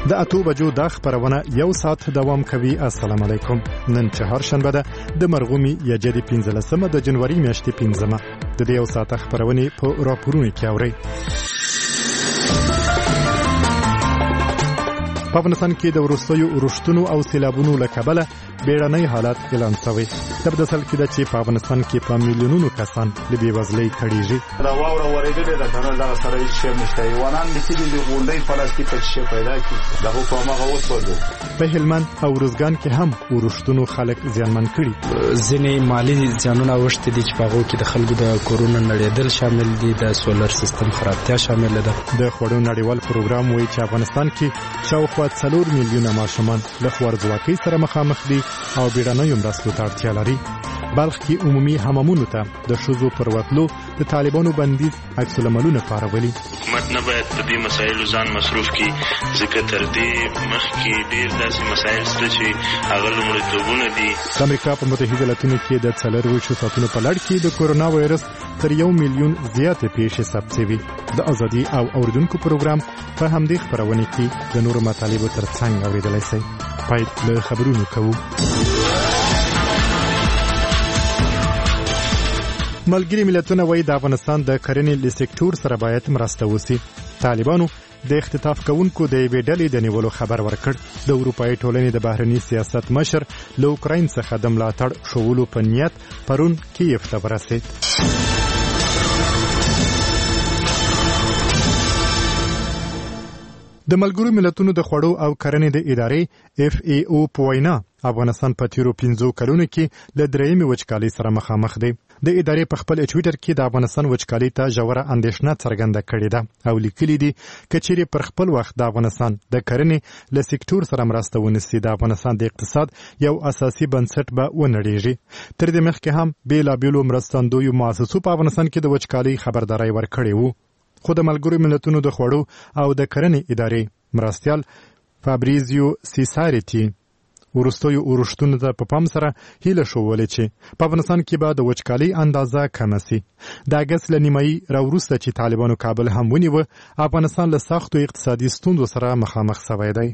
د 8 بجو د خبرونه یو ساعت دوام کوي. السلام علیکم. نن چهارشنبه ده د مرغومي یجدي 15 د جنوري میاشتې 15 د دې یو ساعت خبرونه په راپورونو کې اوري. په افغانستان کې د وروستیو اورښتونو او سیلابونو له کبله بیړنی حالت اعلان شوی. تبدسل کې د چې په افغانستان کې په میلیونونو کسان له بېوزلۍ کړيږي. دا واوره ورېدلې ده کنه دا سره هیڅ شی نشته. یوانان د سیدي د غونډۍ پلاستیک شي پیدا کی دغه په ماغه وسوځو. په هلمند او روزګان کې هم اورښتونو خلک زیانمن کړي. ځینې مالی زیانونه اوښتي دي چې په هغو کې د خلکو د کورونو نړېدل شامل دي، د سولر سیستم خرابتیا شامل ده. د خوړو نړیوال پروګرام وایي چې افغانستان کې شاوخوا 4 میلیونه ماشومان له خوارځواکۍ سره مخامخ دي او بیړنیو مرستو ته اړتیا لري. بلخ کې عمومي حمامونو ته د ښځو پر وتلو د طالبانو بندیز عکس العملونه پارولي. حکومت نه باید په دې مسایلو ځان مصروف کړي، ځکه تر دې مخکې ډېر داسې مسایل شته چې هغه لومړیتوبونه دي. د امریکا په متحده ایالتونو کې د 24 ساعتونو په لړ کې د کورونا وایرس تر 1 میلیون زیاتې پیښې ثبت شوي. د ازادي او اوریدونکو پروګرام په همدې خبرونه کې د نورو مطالبو ترڅنګ اوریدلای شئ. پای له خبرونو کوو. ملګري ملتونه وایي د افغانستان د کرنې له سکتور سره باید مرسته وشي. طالبانو د اختطاف کوونکو د یوې ډلې د نیولو خبر ورکړ. د اروپایي ټولنې د بهرني سیاست مشر له اوکراین څخه د ملاتړ شولو په نیت پرون کیف ته ورسېد. د ملګرو ملتونو د خوړو او کرنې د ادارې FAO په وینا افغانستان په تیرو 15 کلونو کې له درېیمې وچکالۍ سره مخامخ دی. د ادارې په خپل ټویټر کې د افغانستان وچکالۍ ته ژوره اندېښنه څرګنده کړې ده او لیکلي دي که چیرې پر خپل وخت د افغانستان د کرنې له سکتور سره مرسته ونشي، د افغانستان د اقتصاد یو اساسي بنسټ به ونړېږي. تر دې مخکې هم بېلابېلو مرستندویو مؤسسو په افغانستان کې د وچکالۍ خبرداری ورکړې وو. خو د ملګرو ملتونو د خوړو او د کرنې ادارې مرستیال فابریزیو سیساریټي وروستیو اورښتونو ته په پام سره هیله شولې چې په افغانستان کې به د وچکالۍ اندازه کمه سي. د اګست له نیمایي راوروسته چې طالبانو کابل هم ونیوه، افغانستان له سختو اقتصادي ستونزو سره مخامخ شوی دی.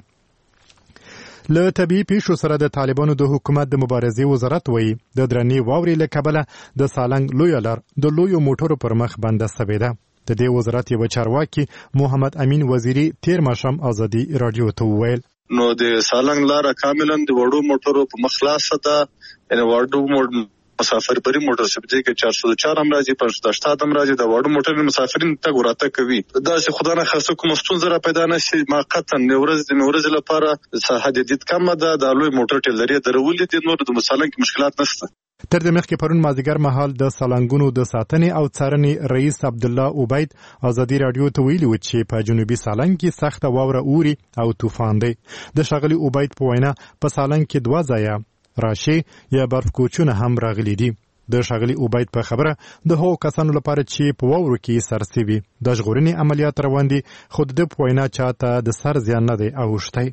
له طبیعي پیښو سره د طالبانو د حکومت د مبارزې وزارت وایي د درنې واورې له کبله د سالنګ لویه لار د لویو موټرو پر مخ بنده شوې ده. د دې وزارت یو چارواکي محمد امین وزیری تیر ماښام ازادي رادیو ته وویل نو د سالنګ لار کاملا د وړو موټرو په مخ خلاصه ده، یعنی وړو مسافر پرې موټر سپدې کې 404 هم راځي، 587 هم راځي. د وړو موټر مسافرین ته ګورته کوي. دا چې خدای نه خاصه کوم ستونزه را پیدا نشي، ما قطعا نورز لپاره ساحه جدید کم ده. د لوی موټر ټیلري درولې دي، نور د مسالنګ مشکلات نشته. تر دې مخکې پرون مازدیګر مهال د سالنګونو د ساتنې او څارنې رئیس عبدالله عبید ازادي رادیو ته ویلي و چې په جنوبي سالنګ کې سخته واوره اوري او طوفان دی. د ښاغلي عبید په وینا په سالنګ کې 2 ځایه راشي یا برف کوچونه هم راغلي دي. د ښاغلي عبید په خبره د هغو کسانو لپاره چې په واورو کې سرسوي د ژغورنې عملیات روان دي، خو د په وینا چاته د سر زیان نه دی اوښتی.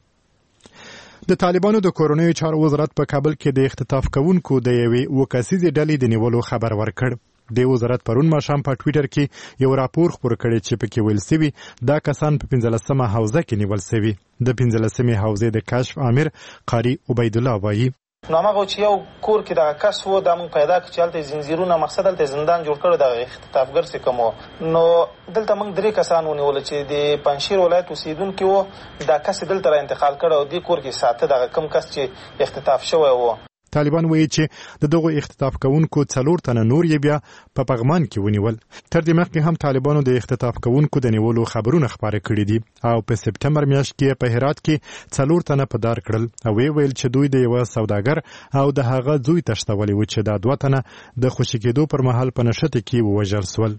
د طالبانو د کورونیو چارو وزارت په کابل کې د اختطاف کوونکو د یوې وکاسیزې ډلې د نیولو خبر ورکړ. د وزارت پرون ماښام په ټویټر کې یو راپور خپور کړی چې پکې ویل شوي دا کسان په 15مه حوزه کې نیول شوي. د 15مې حوزې د کشف امیر قاری عبید الله وایي نو هغه چې یو کور کې د کس وو د مون پیدا کړ چې هلته زنجیرونه مقصد هلته زندان جوړ کړو د اختطافګر څخه کومو. نو دلته موږ 3 کسان ونیول چې د پنځشیر ولایت اوسیدونکو وو. دا کس دلته را انتقال کړ او د کور کې ساته د کم کس چې اختطاف شوی وو. طالبان وایي چې د دغو اختطاف کوونکو 4 تنه نور یې بیا په پغمان کې ونیول. تر دې مخکې هم طالبانو د اختطاف کوونکو د نیولو خبرونه خپاره کړي دي او په سپتمبر میاشت کې په هرات کې 4 تنه په دار کړل او ویل چې دوی د یو سوداګر او د هغه زوی تښتولي و چې دا 2 تنه د خوشی کېدو پر مهال په نشته کې ووژل شول.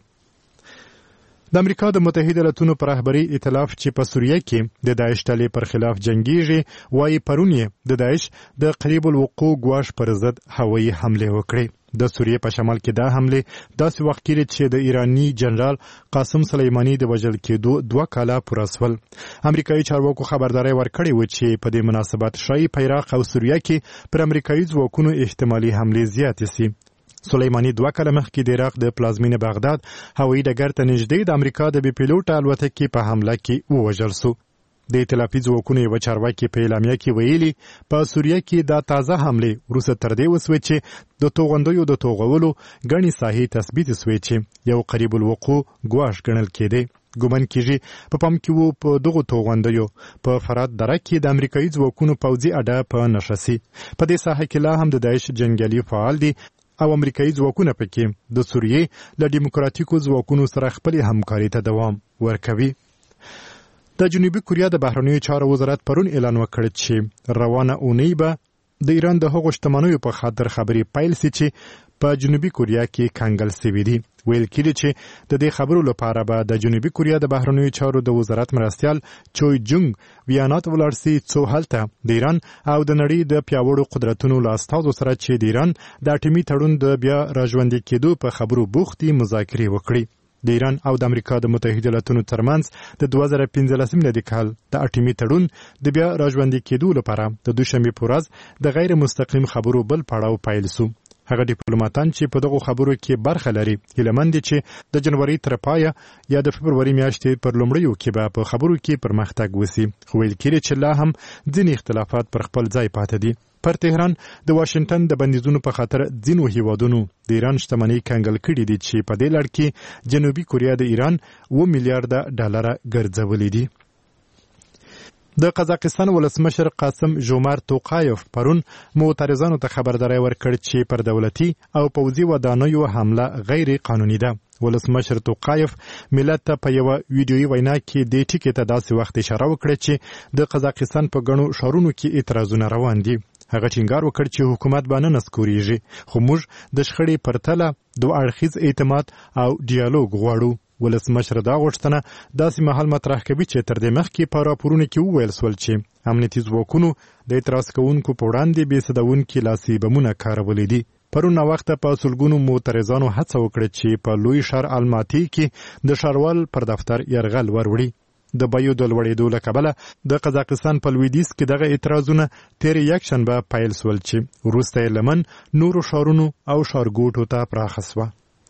د امریکا د متحده ایالتونو پر رهبري ائتلاف چې په سوریه کې د داعش ډلې پر خلاف جنگیږي وایي پرون یې د داعش د قریب الوقوع ګواښ پر ضد هوایي حمله وکړې. د سوریه په شمال کې دا حمله داسې وخت کې چې د ایرانی جنرال قاسم سلیمانی د وژل کېدو 2 کاله پوره شول. امریکایي چارواکو خبرداري ورکړې و چې په دې مناسبت شایي په عراق او سوریه کې پر امریکایي ځواکونو احتمالي حمله زیاتې شي. سلیمانی 2 کاله مخکې د عراق د پلازمینې بغداد هوایي ډګر ته نږدې د امریکا د بي پیلوټ الوتکې په حمله کې ووژل شو. د ائتلافي ځواکونو یو چارواکي په اعلامیه کې ویلي په سوریه کې دا تازه حمله وروسته تر دې وسوي چې د توغندیو د توغولو غني ساحې تثبیت وسوي چې یو قریب الوقوع ګواښ ګڼل کېده. ګومان کېږي په پام کې وو په دغو توغندیو په فرات دره کې د امریکایي ځواکونو پوځي اډه په نښه سي. په دې ساحه کې لا هم د داعش جنګیالي فعال دي او امریکایي ځواکونه پکې د سوریې له دیموکراتیکو ځواکونو سره خپل همکاري ته دوام ورکوي. د جنوبي کوریا د بهرنیو چارو وزارت پرون اعلان وکړ چې روانه اونۍ به د ایران د هغو شتمنیو په خاطر خبرې پیل سي چې په جنوبي کوریا کې کنګل سوي دي. ویل کېږي چې د دې خبرو لپاره به د جنوبي کوریا د بهرنیو چارو د وزارت مرستیال چوي جونګ ویانا ته ولاړ سي څو هلته د ایران او د نړۍ د پیاوړو قدرتونو له استازو سره چې د ایران د اټومي تړون د بیا راژوندي کېدو په خبرو بوختي مذاکرې وکړي. د ایران او د امریکا د متحده ایالاتونو ترمنځ د 2015 میلادي کال د اټومي تړون د بیا راژوندي کېدو لپاره د دوشنبه په ورځ د غیر مستقیم خبرو بل پړاو پیل شو. هغه ډیپلوماټان چې په دغه خبرو کې برخه لري هیلمند چې د جنوري تر پایه یا د فبروري میاشتې پر لومړیو کې به په خبرو کې پرمختګ وسی. خو ویل کېږي چې لا هم ځینې اختلافات پر خپل ځای پاتې دي. پر تهران د واشنگټن د بندیزونو په خاطر ځینو هیوادونو د ایران شتمنۍ کنګل کړي دي چې په دې لړ کې جنوبي کوریا د ایران 2 میلیارډ ډالر ګرځولي دي. د قزاقستان ولسمشر قاسم جومارت توقایف پرون معترضانو ته خبرداری ورکړ چې پر دولتي او پوځي ودانیو حمله غیر قانوني ده. ولسمشر توقایف ملت ته په یو ویډیويي وینا کې د ټیکې ته داسې وخت اشاره وکړه چې د قزاقستان په غنو شهرونو کې اعتراضونه روان دي. هغه ټینګار وکړ چې حکومت باندې نسکوريږي خو موږ د شخړې پرتله دوه اړخیز اعتماد او ډیالوګ غواړو. ولسمشر دا غوښتنه داسې مهال مطرح کوي چې تر دې مخکې په راپورونو کې وویل سول چې امنیتي ځواکونو د اعتراض کوونکو په وړاندې بې سدونکي لاسي بمونه کارولي دي. پرون وخت په سلګونو معترضانو هڅه وکړه چې په لوی ښار الماتی کې د ښاروال پر دفتر یرغل وروړي. د بیو د لوړېدو له کبله د قزاقستان په لویدیځ کې دغه اعتراضونه تیر یکشنبه پیل سول چې وروسته یې لمن نورو ښارونو او ښارګوټو ته پراخه سوه.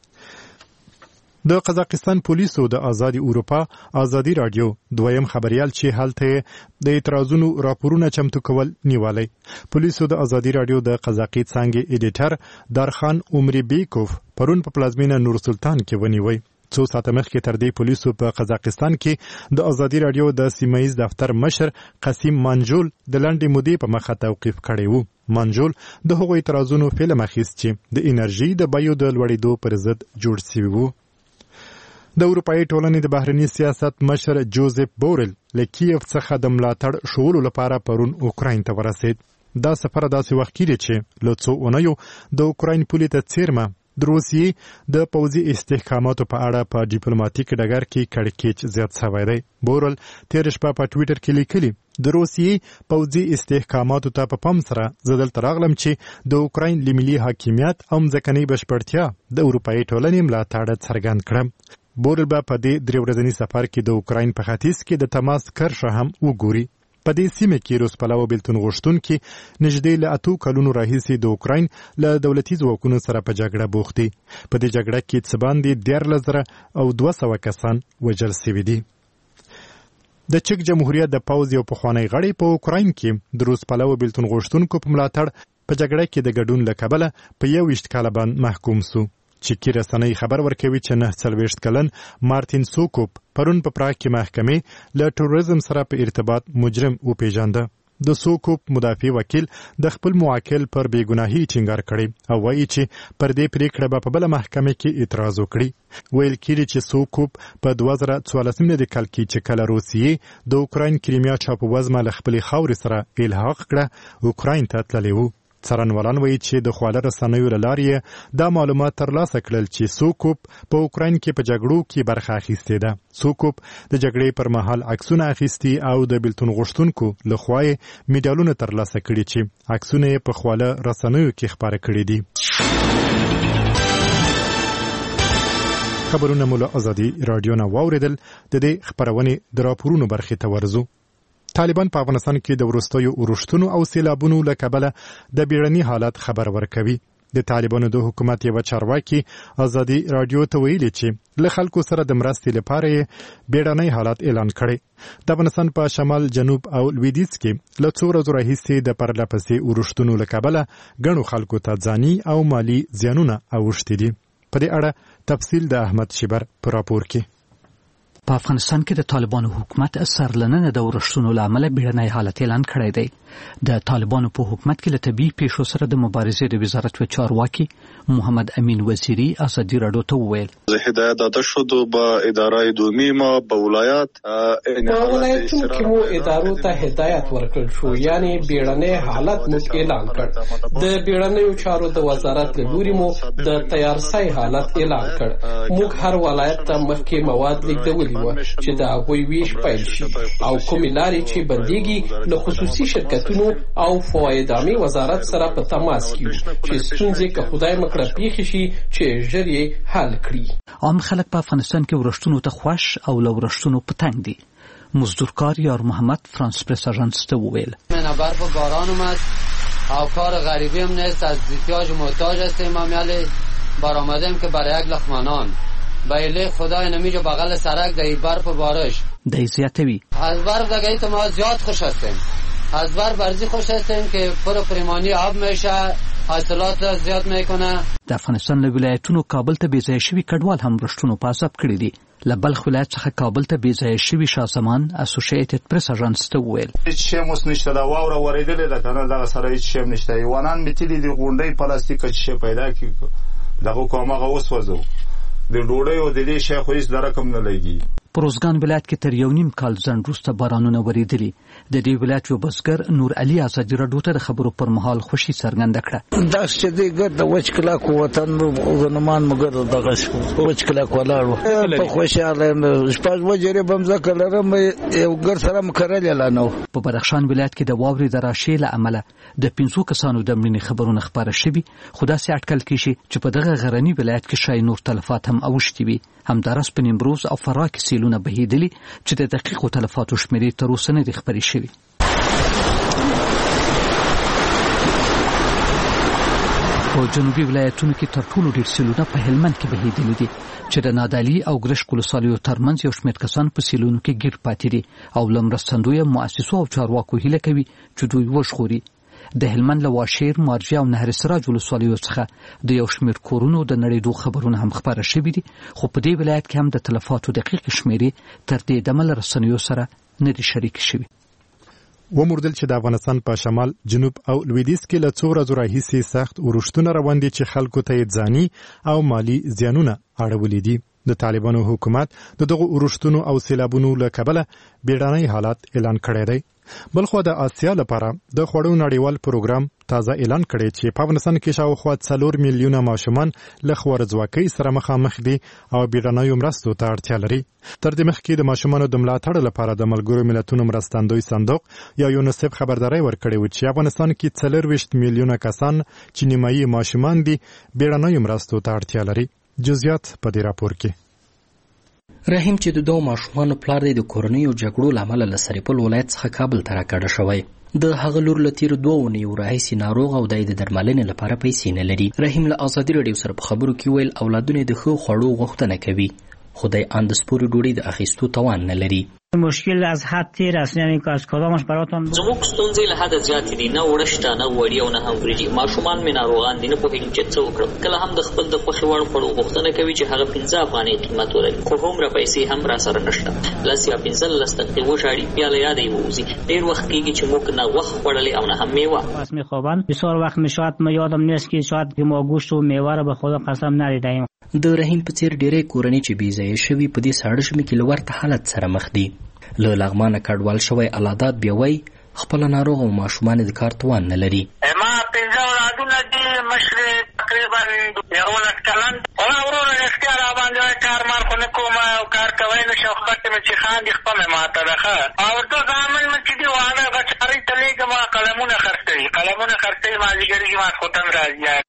د قزاقستان پولیسو د آزادي اروپا آزادي رادیو دویم خبريال چې هلته د اعتراضونو راپورونه چمتو کول نیولای. پولیسو د آزادي رادیو د قزاقي څنګه ایډیټر دارخان عمري بیکوف پرون په پلازمینه نور سلطان کې ونیوي. څو ساعته مخکې تر دې پولیسو په قزاقستان کې د آزادي رادیو د سیمایي دفتر مشر قاسم منجول د لنډې مودې په مخه توقیف کړی وو. منجول د هغو اعتراضونو فلم اخیست چې د انرژي د بیو د لوړېدو پر ضد جوړ شوی وو. د اروپایي ټولنې د بهرني سیاست مشر جوزف بورل له کیف څخه د ملاتړ شولو لپاره پرون اوکراین ته ورسید. دا سفر داسې وخت کې چې له څو اونیو د اوکراین پولې ته څیرمه د روسیې د پوځي استحکاماتو په اړه په ډیپلوماټیک ډګر کې کړکېچ زیات شوی دی. بورل تیر شپه په ټویټر کې لیکلي د روسیې پوځي استحکاماتو ته په پام سره زه دلته راغلم چې د اوکراین له ملي حاکمیت او ځمکنۍ بشپړتیا د اروپایي ټولنې ملاتړ څرګند کړم. بورل به په دې 3 ورځني سفر کې د اوکراین په ختیځ کې د تماس کرښه هم وګوري. په دې سیمه کې روس پلاو بیلتون غوښتونکي نږدې له 8 کلونو راهیسې د اوکراین له دولتي ځواکونو سره په جګړه بوخت دي. په دې جګړه کې څه باندې 14,200 کسان وژل شوي دي. د چک جمهوریت د پوځ یو پخوانی غړی په اوکراین کې د روس پلاو بیلتون غوښتونکو په ملاتړ په جګړه کې د ګډون له کبله په 21 کال باندې محکوم شو. چکی رسنۍ خبر ورکوي چې 49 کلن مارتین سوکوپ پرون په پراګ کې محکمې له تروریزم سره په ارتباط مجرم وپیژانده. د سوکوپ مدافع وکیل د خپل موکل پر بیګناهي ټینګار کړي او وایي چې پر دې پریکړه به په بل محکمه کې اعتراض وکړي. ویل کېږي چې سوکوپ په 2014 میلادي کال کې چې کله روسیې د اوکراین کریمیا چاپوزمه له خپلې خاورې سره الحاق کړه اوکراین ته تللی وو. څارنوالان وایي چې د خواله رسنیو له لارې دا معلومات ترلاسه کړل چې سوکوپ په اوکراین کې په جګړو کې برخه اخیستې ده. سوکوپ د جګړې پر مهال عکسونه اخیستي او د بیلتون غوښتونکو له خوا یې میډالونه ترلاسه کړي چې عکسونه یې په خواله رسنیو کې خپاره کړي دي. خبرونه مو له آزادي رادیو نه واوریدل. د دې خبرونې د راپورونو برخې ته ورځو. طالبان په افغانستان کې د وروستیو اورښتونو او سیلابونو له کبله د بیړني حالت خبر ورکوي. د طالبانو د حکومت یو چارواکي ازادي رادیو ته ویلي چې له خلکو سره د مرستې لپاره بیړنی حالت اعلان کړي. د افغانستان په شمال، جنوب او لویدیځ کې له څو ورځو راهیسې د پرلهپسې اورښتونو له کبله ګڼو خلکو ته ځاني او مالي زیانونه اوښتي دي. په دې اړه تفصیل د احمد شیبر په راپور کې. په افغانستان کې د طالبانو حکومت سرلننه د اورښتونو له امله بیړنی حالت اعلان کړی دی. د طالبانو په حکومت کې له طبیعي پیښو سره د مبارزې د وزارت و چارواکي محمد امین وزیری ازادي رادیو ته وویل هدایت داده شد به اداره دومی ما به ولایت ولایتونو کې مو ادارو ته هدایت ورکړل شو، یعنی بیړنی حالت مو اعلان کړ. د بیړنیو چارو د وزارت له لوري مو د تیارسای حالت اعلان کړ. موږ هر ولایت ته مخکې مواد لیږدولي و چې د هغوی ویش پیل شي او کومې لارې چې بندېږي له خصوصي شرکتونو او فوایدامي وزارت سره په تماس کې چې ستونزې که خدای مکړه پیښې شي چې ژر یې حل کړي. عام خلک په افغانستان کې ورښتونو ته خوښ او له ورښتونو په تنګ دي. مزدورکار یار محمد فرانس پرس آژانس ته وویل برف و باران اومد او کار غریبی هم نیست، از احتیاج محتاج هستیم. امیالی برآمدیم که برای یک لقمه نان بایله خدای نمیجا بغل سرک در برف و بارش دی زیاتوی. از برف دیگه تو ما زیاد خوش هستیم. از برف برزی خوش هستیم که پریمانی آب میشه، حاصلات زیاد میکنه. د افغانستان له ولایتونو کابل ته بې ځایه شوي کډوال هم رښتونو په عذاب کړي دي. له بلخ ولایت څخه کابل ته بې ځایه شوي شاه زمان اسوسییټډ پریس آژانس ته وویل هیڅ شی اوس نشته، دا واوره ورېدلې ده که نه، دغه سره هیڅ شی نشته. ایوانان مې تلي دي غونډۍ پلاستیکه چې شی پیدا کړي دغه کو هماغه وسوځو د ډوډۍ او د دې شی خو هیڅ د رقم نه لګي. په روزګان ولایت کې تر 1.5 کال ځنډ وروسته بارانونه ورېدلي. د دې ولایت یو بزګر نور علي ازادي رادیو ته د خبرو پر مهال خوشي څرګنده کړه. دا چې دی ګرد وچ کلاک وطن غنمان مګر دغه وچ کلاک ولاړو په خوشاله شپږ وجرې بمځکه لرم یو ګر سره مکرل اعلانو. په بدخشان ولایت کې د واورې د راشي له امله د 5 کسانو د مړینې خبرونه خبره شوي، خو داسې اټکل کیږي چې په دغه غرني ولایت کې شاید نور تلفات هم اوښتي وي. همداراز په نیمروز او فراه کې سیلونه بهیدلي چې د دقیقو تلفاتو شمیرې تر اوسه نه دي خبرې شوي. په جنوبي ولایتونو کې تر ټولو ډېر سیلونه په هلمند کې بهیدلي دي چې د نادعلي او ګرشک ولسوالیو ترمنځ یو شمېر کسان په سیلونو کې ګیر پاتې دي او له مرستندویه مؤسسو او چارواکو هیله کوي چې دوی وژغوري. د هلمند له واشیر، مارجه او نهر سراج ولسوالیو څخه د یو شمېر کورونو د نړېدو خبرونه هم خپاره شوي دي، خو په دې ولایت کې هم د تلفاتو دقیق شمیرې تر دې دمه له رسنیو سره نه دي شریک شوي. وموردل چې د افغانستان په شمال، جنوب او لویدیځ کې له څو ورځو راهیسې سخت اورښتونه روان دي چې خلکو ته یې ځاني او مالي زیانونه اړولي دي. د طالبانو حکومت د دغو اورښتونو او سیلابونو له کبله بیړنی حالت اعلان کړی دی. بلخو د آسیا لپاره د خوړو نړیوال پروګرام تازه اعلان کړی چې په افغانستان کې شاوخوا 4 میلیونه ماشومان له خوارځواکۍ سره مخامخ دي او بیړنیو مرستو ته اړتیا لري. تر دې مخکې د ماشومانو د ملاتړ لپاره د ملګرو ملتونو مرستندوی صندوق یا یونیسف خبرداری ورکړی و چې افغانستان کې 24 میلیونه کسان چې نیمایي ماشومان دي بیړنیو مرستو ته اړتیا لري. جزئیات په دې راپور کې. رحیم چې د دوه ماشومانو پلار دی د کورنیو جګړو له امله له سرپل ولایت څخه کابل ته راکډه شوی. د هغه لور له تیرو 2 اونیو راهیسې ناروغ او د درملنې لپاره پیسې نه لري. رحیم له ازادي رادیو سره په خبرو کې ویل اولادونه د ښو خوړو غوښتنه کوي، خو د اندسپوري ډوډۍ د اخیستو توان نه لري. مشکل از حد تیر است، یعنی که از کدامش براتون زموږ ستونزې له حده زیاتې دي، نه وړشته، نه وړي او نه هم وریجې. ماشومان مې ناروغان دي، نه پوهېږم چې څه وکړم. کله هم د خپل د خوښې وړ خوړو غوښتنه کوي چې هغه 15 افغانۍ قیمت ولري، خو هومره پیسې هم را سره نشته. 10 یا 15 دقیقې وژاړي، بیا له یاده یې ووځي. ډېر وخت کېږي چې موږ نه غوښه خوړلې او نه هم میوه. پس میخوابند بسیار وقت میشود، ما یادم نیست که شاید که ما گوشت و میوه را به خدا قسم ندیدیم. د رحیم په څیر ډېرې کورنۍ چې بې ځایه شوي په دې ساړه ژمي کې له ورته حالت سره مخ دي. له لغمانه کډوال شوی الادات بیا وایي خپله ناروغ او ماشومان د کار توان نه لري. ما 15 اولادونه دي، مشر تقریبا 11 کلن. وروره اختیار باندې کار مار خو نه کوم او کار کوي نو شوخت مې چې خاندي خپل ماته ده او تو ځامن مې چې دی واده بچاری تلېګه ما قلمونه خرڅوي ما لګري ما خوتن راځي.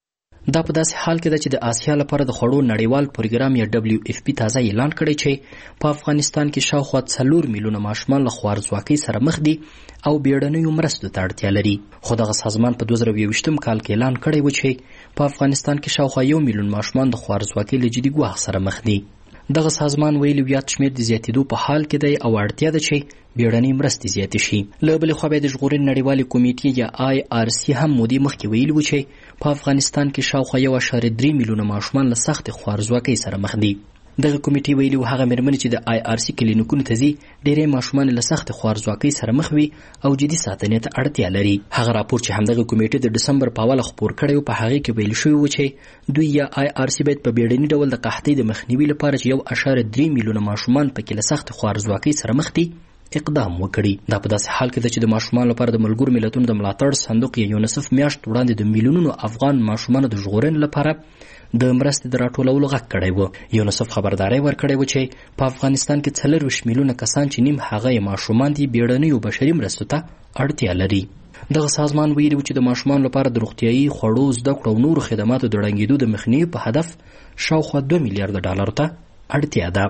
دا په داسې حال کې ده چې د آسیا لپاره د خوړو نړیوال پروګرام یا WFP تازه اعلان کړی چې په افغانستان کې شاوخوا 4 میلیونه ماشومان له خوارځواکۍ سره مخ دي او بیړنیو مرستو ته اړتیا لري. خو دغه سازمان په 2022 کال کې اعلان کړی و چې په افغانستان کې شاوخوا 1 میلیون ماشومان د خوارځواکۍ له جدي ګواښ سره مخ دي. دغه سازمان ویلي یاد شمېر د زیاتېدو په حال کې دی او اړتیا ده چې بیړنۍ مرستې زیاتې شي. له بلې خوا بیا د ژغورنې نړیوالې کمیټې یا IRC هم مودې مخکې ویلي و چې په افغانستان کې شاوخوا 1.3 میلیونه ماشومان له سختې خوارځواکۍ سره مخ دي. دغه کمیټې ویلي و هغه مېرمنې چې د IRC کلینیکونو ته ځي ډېری ماشومان له سختې خوارځواکۍ سره مخ وي او جدي ساتنې ته اړتیا لري. هغه راپور چې همدغه کمیټې د ډسمبر په اوله خپور کړی و په هغې کې ویل شوي و چې دوی یا IRC باید په بیړني ډول د قحطۍ د مخنیوي لپاره چې 1.3 میلیونه ماشومان پکې له سختې خوارځواکۍ سره مخ دي اقدام وکړي. دا په داسې حال کې ده چې د ماشومانو لپاره د ملګرو ملتونو د ملاتړ صندوق یا یونیسف میاشت وړاندې د میلیونونو افغان ماشومانو د ژغورنې لپاره د مرستې د راټولولو غږ کړی و. یونیسف خبرداری ورکړی و چې په افغانستان کې 24 میلیونه کسان چې نیم هغه یې ماشومان دي بیړنیو بشري مرستو ته اړتیا لري. دغه سازمان ویلي و چې د ماشومانو لپاره د روغتیایي خوړو زده کړو او نورو خدماتو د ړنګېدو د مخنیوي په هدف شاوخوا 2 میلیارډ ډالرو ته اړتیا ده.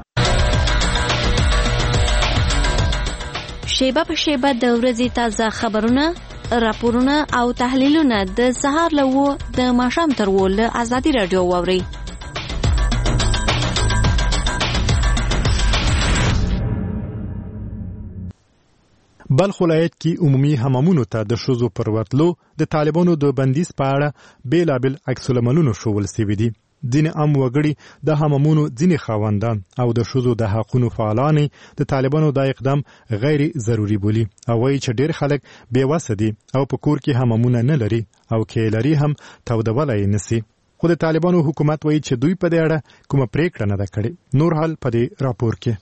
شیبه په شیبه د ورځې تازه خبرونه، راپورونه او تحلیلونه د سهار له 9 د ماښام تر 10 له ازادي راډیو واورئ. بلخ ولایت کې عمومي حمامونو ته د ښځو پر ورتلو د طالبانو د بندیز په اړه بېلابېل عکس العملونه ښوول سوي دي. ځینې عام وګړي د حمامونو ځینې خاوندان او د ښځو د حقونو فعالان د طالبانو دا اقدام غیر ضروري بولي او وایي چې ډېر خلک بېوسه دي او په کور کې حمامونه نه لري او کې لري هم تودولی یې نسي. خو د طالبانو حکومت وایي چې دوی په دې اړه کومه پریکړه نه ده کړې. نور حال په دې راپور کې.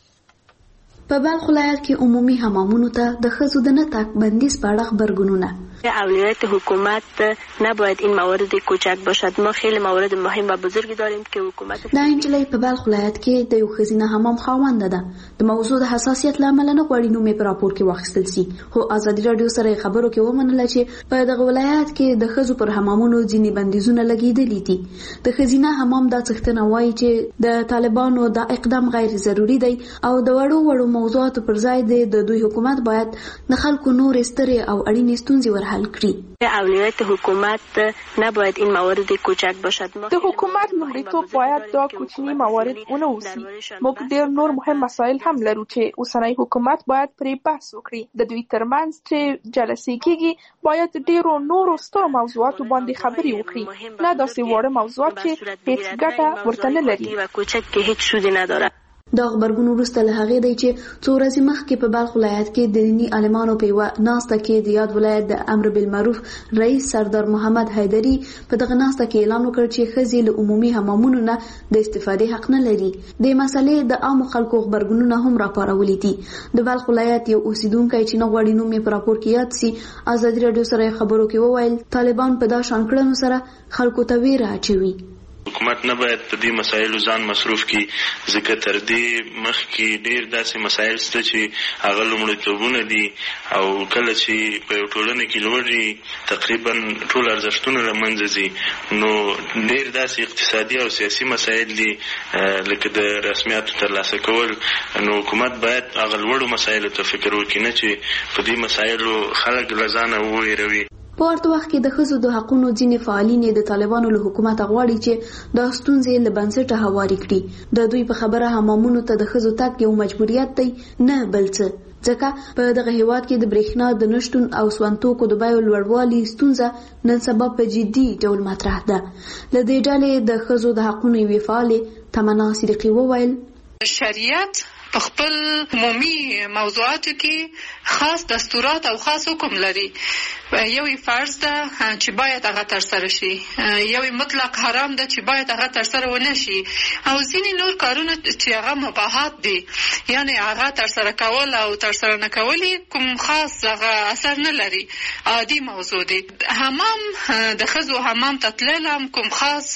په بلخ ولایت کې عمومي حمامونو ته د ښځو د نه تګ بندیز په اړه خبرګونونه. اولویت حکومت نباید این موارد کوچک باشد. ما خیلی موارد مهم و بزرگی داریم که حکومت دا انجلۍ په بلخ ولایت کې د یو ښځینه حمام خاونده ده. د موضوع د حساسیت له امله نه غواړي نوم یې په راپور کې واخیستل سي. خو ازادي راډیو سره خبرو کې ومنله چې په دغه ولایت کې د ښځو پر حمامونو ځینې بندیزونه لګېدلي دي. د ښځینه حمام دا څښتنه وایي چې د طالبانو دا اقدام غیر ضروري دی او د وړو موضوعاتو پر ځای د دوی حکومت باید د خلکو نورې سترې او اړینې ستونزې ورحل کړي. اولویت حکومت نباید این موارد کوچک باشد. د حکومت لومړیتوب باید دا کوچنی موارد ونه اوسي. موږ ډېر نور مهم مسایل هم لرو چې اوسنی حکومت باید پرې بحث وکړي. د دوی ترمنځ چې جلسې کېږي باید ډېرو نورو سترو موضوعاتو باندې خبرې وکړي، نه داسې واړه موضوعات چې هیڅ ګټه ورته نه لري. کوچک کې هیڅ سود نه داره. دا خبرګون وروسته له هغې دی چې څو ورځې مخکې په بلخ ولایت کې د دیني عالمانو په یوه ناسته کې د یاد ولایت د امر بالمعروف رئیس سردار محمد حیدري په دغه ناسته کې اعلان وکړ چې ښځې له عمومي حمامونو نه د استفادې حق نه لري. د مسلې د عامو خلکو خبرګونونه هم راپارولي دي. د بلخ ولایت یو اوسیدونکی چې نه غواړي نوم یې په راپور کې یاد سي ازادي راډیو سره خبرو کې وویل طالبان په دا شان کړنو سره خلکو ته ویره اچوي. حکومت نه باید په دې مسایلو ځان مصروف کړي، ځکه تر دې مخکې ډېر داسې مسایل شته چې هغه لومړیتوبونه دي او کله چې په یو ټولنه کې لوړ تقریبا ټول ارزښتونه له منځه ځي، نو ډېر داسې اقتصادي او سیاسي مسایل دي لکه د رسمیاتو ترلاسه کول. نو حکومت باید هغه لوړو مسایلو ته فکر وکړي، نه چې په دې مسایلو خلک له ځانه وویروي. په ورته وخت کې د ښځو د حقونو ځینې فعالین د طالبانو له حکومته غواړي چې دا ستونزې له بنسټه هوارې کړي. د دوی په خبره حمامونو ته د ښځو تګ یو مجبوریت دی نه بل څه، ځکه په دغه هیواد کې د برېښنا د نشتون او سونتوکو د بیو لوړوالي ستونزه نن سبا په جدي ډول مطرح ده. له دې ډلې د ښځو د حقونو یوې فعالې تمنا صدیقي وویل شریعت په خپل عمومي موضوعاتو کې خاص دستورات او خاص حکم لري. یوې فرض ده چې باید هغه ترسره شي، یوې مطلق حرام ده چې باید هغه ترسره ونه شي، او ځینې نور کارونه چې هغه مباحات دي، یعنی هغه ترسره کول او ترسره نه کول کوم خاص هغه اثر نه لري، عادي موضوع دي. حمام د ښځو حمام ته تلل هم کوم خاص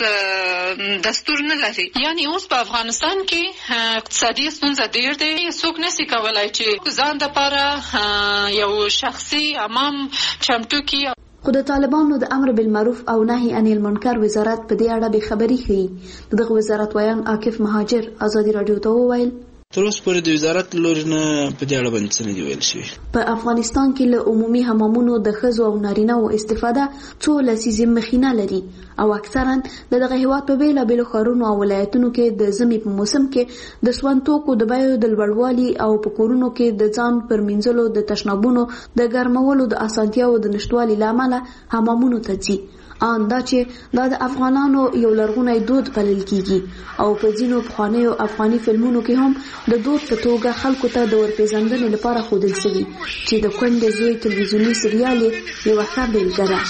دستور نه لري. یعنی اوس په افغانستان کې اقتصادي ستونزه ډېر دی، څوک نشي کولای چې ځان دپاره یو شخصي حمام چمتو کړي. خو د طالبانو د امر بالمعروف او نهي عن المنکر وزارت په دې اړه به خبري ښيي. دغه وزارت ویان عاکف مهاجر ازادي رادیو ته وویل تر اوسه پورې د وزارت لوري نه په دې اړه باندې څه نه دی ویل شوی. په افغانستان کې له عمومي حمامونو د ښځو او نارینه‌و استفاده څو لسیزې مخینه لري او اکثرا دغه هیواد په بیلابیلو ښارونو او ولایتونو کې د ژمي په موسم کې د سون توکو د بیو د لوړوالي او په کورونو کې د ځان پر مینځلو د تشنابونو د ګرمولو د اسانتیاو د نشټوالي لامل حمامونو ته ځي. ان دا چې د افغانانو یو لرغونی دود بلل کیږي او په ځینو پخوانیو افغاني فلمونو کې هم د دود په توګه خلکو ته د ورپېژندنې لپاره ښودل شوي چې د کونډې زوی تلویزیوني سریال یوه ښه بېلګه ده.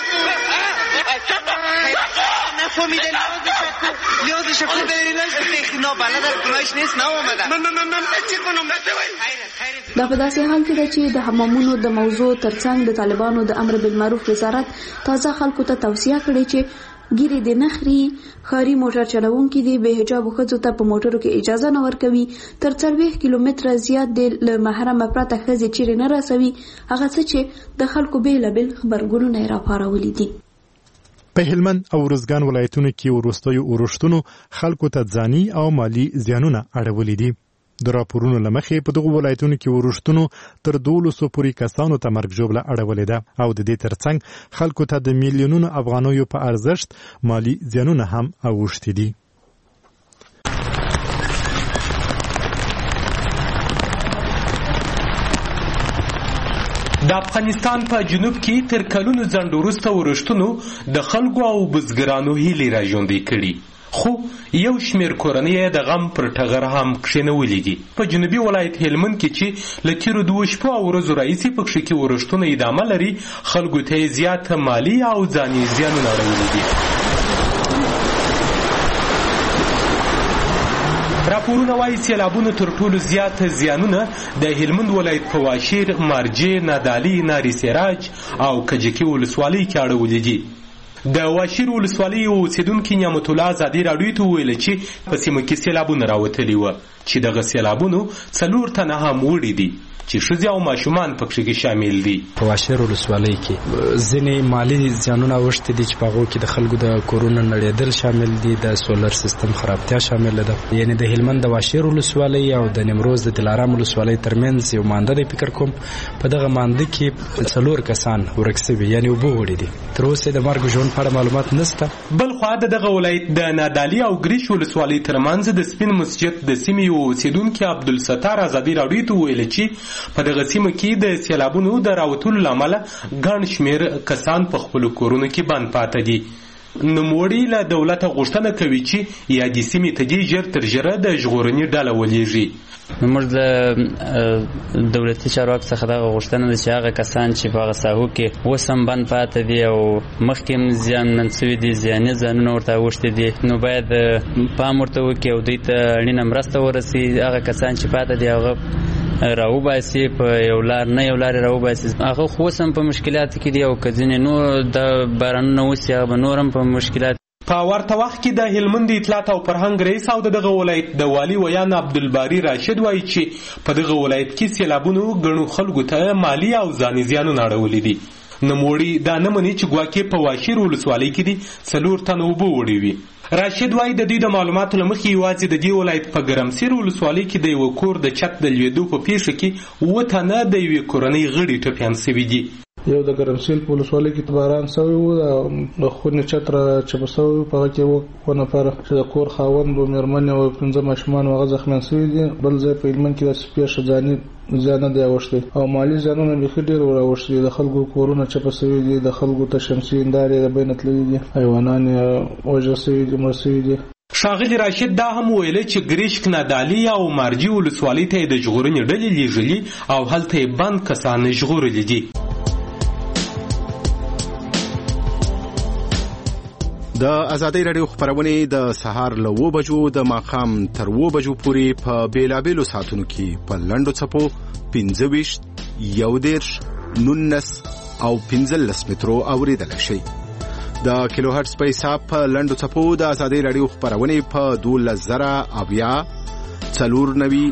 دا په داسې حال کې ده چې د حمامونو د موضوع ترڅنګ د طالبانو د امر بالمعروف وزارت تازه خلکو ته توصیه کړې چې ګیرې د نخري ښاري موټر چلوونکي دي به حجاب ښځو ته په موټرو کې اجازه نه ورکوي، تر 40 کیلومتره زیات د محرمه پرته ښځې چیرې نه رسوي، هغه څه چې د خلکو بیلابیل خبرګونونه یې راپارولي دي. په هلمند او ارزګان ولایتونو کې وروستیو اورښتونو خلکو ته ځاني او مالی زیانونه اړولي دي. د راپورونو له مخې په دغو ولایتونو کې اورښتونو تر 1200 پورې کسانو ته مرګ ژوبله اړولې ده او د دې ترڅنګ خلکو ته د میلیونونو افغانیو په ارزښت مالی زیانونه هم اوښتي دي. د افغانستان په جنوب کې تر کلونو ځنډ وروسته اورښتونو د خلکو او بزګرانو هیلې راژوندۍ کړي، خو یو شمیر کورنۍ د غم پر ټغر هم کښېنولي دي. په جنوبي ولایت هلمند کې چې له تیرو 2 شپو او ورځو راهیسې په کښې کې اورښتونه ادامه لري، خلکو ته یې زیات مالي او ځاني زیانونه اړولي دي. راپورونه وایي سیلابونو تر ټولو زیات زیانونه د هلمند ولایت په واشیر، مارجې، نادالي، ناري سراج او کجکي ولسوالۍ کې اړولي دي. د واشیر ولسوالۍ اوسیدونکي نعمت الله ازادي راډیو ته وویل چې په سیمه کې سیلابونه راوتلي وه چې دغه سیلابونو 4 تنه هم وړي دي چې ښځې او ماشومان پکې کې شامل دي. په واشیر ولسوالۍ کې ځینې مالی زیانونه اوښتي دي چې په هغو کې د خلکو د کورونو نړېدل شامل دي، د سولر سیستم خرابتیا شامله ده. یعنې د هلمند د واشیر ولسوالۍ او د نیمروز د دلارام ولسوالۍ ترمنځ یو مانده دی. فکر کوم په دغه مانده کې 4 کسان ورک شوي یعنې اوبه وړي دي. تر اوسه د مرګ ژوند په اړه معلومات نشته. بل خوا د دغه ولایت د نادالي او ګریش ولسوالۍ ترمنځ د سپین مسجد د سیمې اوسیدونکي عبدالستار ازادي راډیو ته وویل چې په دغه سیمه کې د سیلابونو د راوتلو له امله ګڼ شمېر کسان په خپلو کورونو کې بند پاته دي. نوموړي له دولته غوښتنه کوي چې یادې سیمې ته دې ژر تر ژره د ژغورنې ډله ولېږي. موږ د دولتي چارواکو څخه دغه غوښتنه ده چې هغه کسان چې په هغه ساحو کې اوس هم بند پاته دي او مخکې هم زیانمن شوي دي، زیاني ځانونه ورته اوښتي دي، نو باید پام ورته وکړي او دوی ته اړینه مرسته ورسي. هغه کسان چې پاته دي هغه راوباسي، په یو لار نه یو لارې راوباسي. هغه خو اوس هم په مشکلاتو کې دي او که ځینې نور د بارانونه وسي هغه به نور هم په مشکلات. په ورته وخت کې د هلمند اطلاعات او فرهنګ رئیس او دغه ولایت د والي ویان عبدالباري راشد وایي چې په دغه ولایت کې سیلابونو ګڼو خلکو ته مالی او ځاني زیانونه اړولي دي. نوموړي دا نه مني چې ګواکې په واشیر ولسوالۍ کې دي 4 تنه اوبه وړي وي. راشد وایي د دوی د معلوماتو له مخې یوازې د دې ولایت په ګرمسیر ولسوالۍ کې د یوه کور د چت د لوېدو په پیښه کې 7 تنه د یوې کورنۍ غړي ټپیان شوي دي. یو د ګرمسیر په ولسوالۍ کې باران شوی و، د خونې چت را چپه شوی و، په هغه کې 2 نفره چې د کور خاوند و مېرمنې او 15 ماشومان هغه زخمیان شوي دي. بل ځای په هلمند کې داسې پیښه ځاني زیان نه دی اوښتی او مالي زیانونه بیخي ډېر راوښتي دي. د خلکو کورونه چپه شوي دي، د خلکو ته شمسي هندارې د بینه تللي دي، حیوانان یې وژل شوي دي، مړه شوي دي. ښاغلي راشد دا هم ویل چې ګریشک، نادالي او مارجي ولسوالۍ ته یې د ژغورنې ډلې لیږلي او هلته یې بند کسان ژغورلي دي. د ازادۍ راډیو خبرونه د سهار له 9 بجو د ماښام تر 9 بجو پورې په بیلابیلو ساعتونو کې په لنډو څپو 25 11 19 او 15 مترو اوریدل شي. د کیلو هرتز په حساب په لنډو څپو د ازادۍ راډیو خبرونه په 12000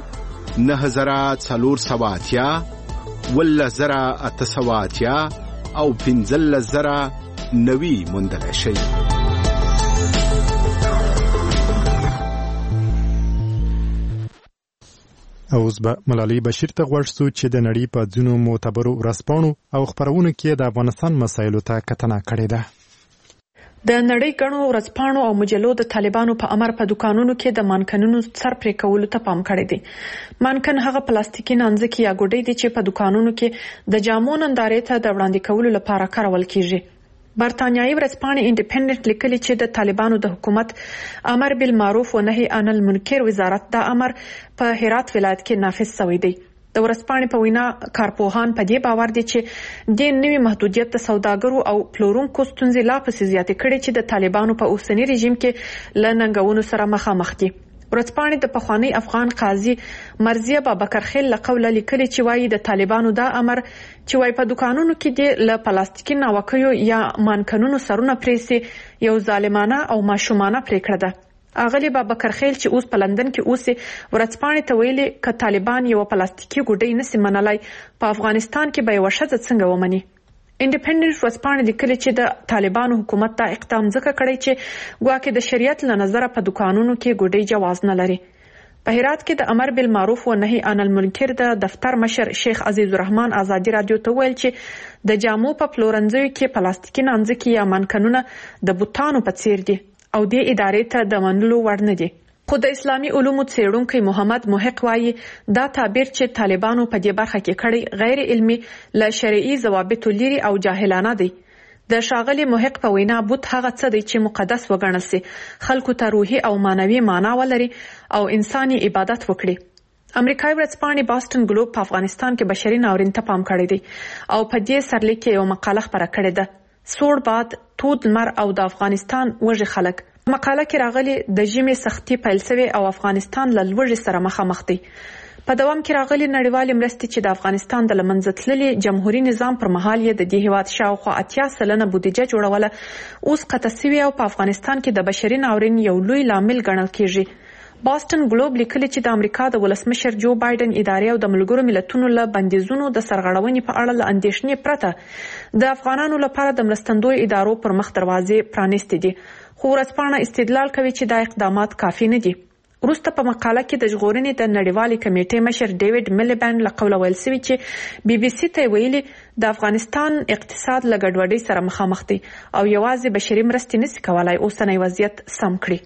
490 9480 ولزرا 880 او 15,000 نوي موندلی شي. اوس به ملالۍ بشیر ته غوږ شو چې د نړۍ په ځینو معتبرو ورځپاڼو او خپرونو کې د افغانستان مسایلو ته کتنه کړې ده. د نړۍ ګڼو ورځپاڼو او مجلو د طالبانو په امر په دکانونو کې د مانکنونو سر پرې کولو ته پام کړی دی. مانکن هغه پلاستیکي نانځکې یا ګوډۍ دي چې په دکانونو کې د جامو نندارې ته د وړاندې کولو لپاره کارول کیږي. برتانیایي ورځپاڼې انډیپندنت لیکلي چې د طالبانو د حکومت امر بالمعروف و نهي عن المنکر وزارت دا امر په هرات ولایت کې نافذ شوی دی. د ورځپاڼې په وینا کارپوهان په دې باور دي چې د نوي محدودیت د سوداګرو او پلورونکو ستونزې لا پسې زیاتې کړي چې د طالبانو په اوسنی رژیم کې له ننګونو سره مخامخ دي. ورځپاڼې د پخوانی افغان قاضي مرزیه بابکرخیل له قوله لیکلي چې وایي د طالبانو دا امر چې وایي په دکانونو کې د له پلاستیکي ناوکیو یا مانکنونو سرونه پرېسي یو ظالمانه او ماشومانه پریکړه ده. اغلی بابکرخیل چې اوس په لندن کې اوسي ورځپاڼې ته ویلي ک طالبان یو پلاستیکي ګوډۍ نسی منلای په افغانستان کې به یو شذ څنګه ومني. انډیپندنت ورځپاڼې لیکلي چې د طالبانو حکومت دا اقدام ځکه کړی چې ګواکې د شریعت له نظره په دکانونو کې ګوډۍ جواز نه لري. په هرات کې د امر بالمعروف و نهي عن المنکر د دفتر مشر شیخ عزیز الرحمن آزادی رادیو ته ویل چې د جامو په پلورنځیو کې پلاستیکي نانځکې یا مانکنونه د بوتانو په څیر دي او د ادارې ته د منلو وړ نه دي. خو د اسلامي علومو څېړونکی محمد محق وایي دا تعبیر چې طالبانو په دې برخه کې کړی غیر علمي له شرعي ضوابطو لري او جاهلانه دی. د ښاغلي محق په وینا بوت هغه څه دی چې مقدس وګڼل سي، خلکو ته روحي او معنوي معنا ولري او انساني عبادت وکړي. امریکایي ورځپاڼې باستن ګلوب په افغانستان کې بشري ناورین ته پام کړی دی او په دې سرلیک کې یو مقاله خپره کړې ده. سوړ باد، تود لمر او د افغانستان وږي خلک. مقاله کې راغلي د ژمي سختي پیل شوی او افغانستان له لوږې سره مخامخ دی. په دوام کې راغلي نړیوالې مرستې چې د افغانستان د لمنځه تللي جمهوریت نظام پر مهال یې د دې هیواد شاوخوا 80% بودیجه جوړوله اوس قطع شوې او په افغانستان کې د بشري ناورین یو لوی لامل ګڼل کیږي. باستن ګلوب لیکلي چې د امریکا د ولسمشر جو بایدن ادارې او د ملګرو ملتونو له بندیزونو د سرغړونې په اړه له اندېښنې پرته د افغانانو لپاره د مرستندوی ادارو پر مخ دروازې پرانیستې دي. خو ورځپاڼه استدلال کوي چې دا اقدامات کافي نه دي. وروسته په مقاله کې د ژغورنې د نړیوالې کمیټې مشر ډیوډ میلیبند له قوله ویل شوي چې بي بي سي ته ویلي د افغانستان اقتصاد له ګډوډۍ سره مخامخ دی او یوازې بشري مرستې نشي کولای اوسنی وضعیت سم کړي.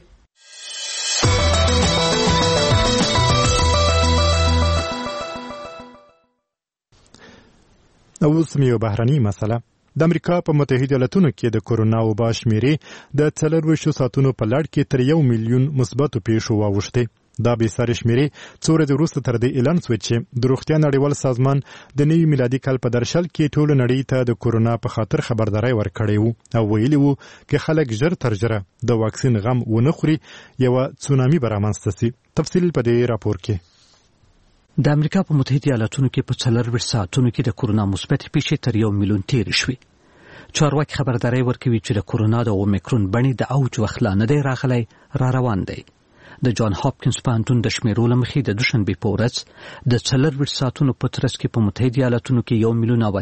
اوس یو بهرني مسله. د امریکا په متحده ایالاتونو کې د کورونا وبا شمیرې د 24 ساعتونو په لړ کې تر 1 میلیون مثبتو پیښو واوښتې. دا به سره شمیرې څو ورځې وروسته تر دې اعلان شو چې د روغتیا نړیوال سازمان د نوي میلادي کال په درشل کې ټول نړۍ ته د کورونا په خاطر خبرداري ورکړې وو او ویلي وو چې خلک ژر تر ژره د واکسین غم ونه خوري یو تسونامي به رامنځته شي. تفصیل په دې راپور کې. د امریکا په متحده ایالاتونو کې په 24 ساعتونو کې د کورونا مثبت پیښې تر 1 میلیون تیر شوې. چارواکي خبرداري ورکوي چې د کورونا د اومیکرون بڼې د اوج وخت لا نه دی راغلی، را روان دی. د جان هاپکینز پوهنتون د شمیرو له مخې د دوشنبې په ورځ د 24 ساعتونو په ترڅ کې په متحده ایالاتونو کې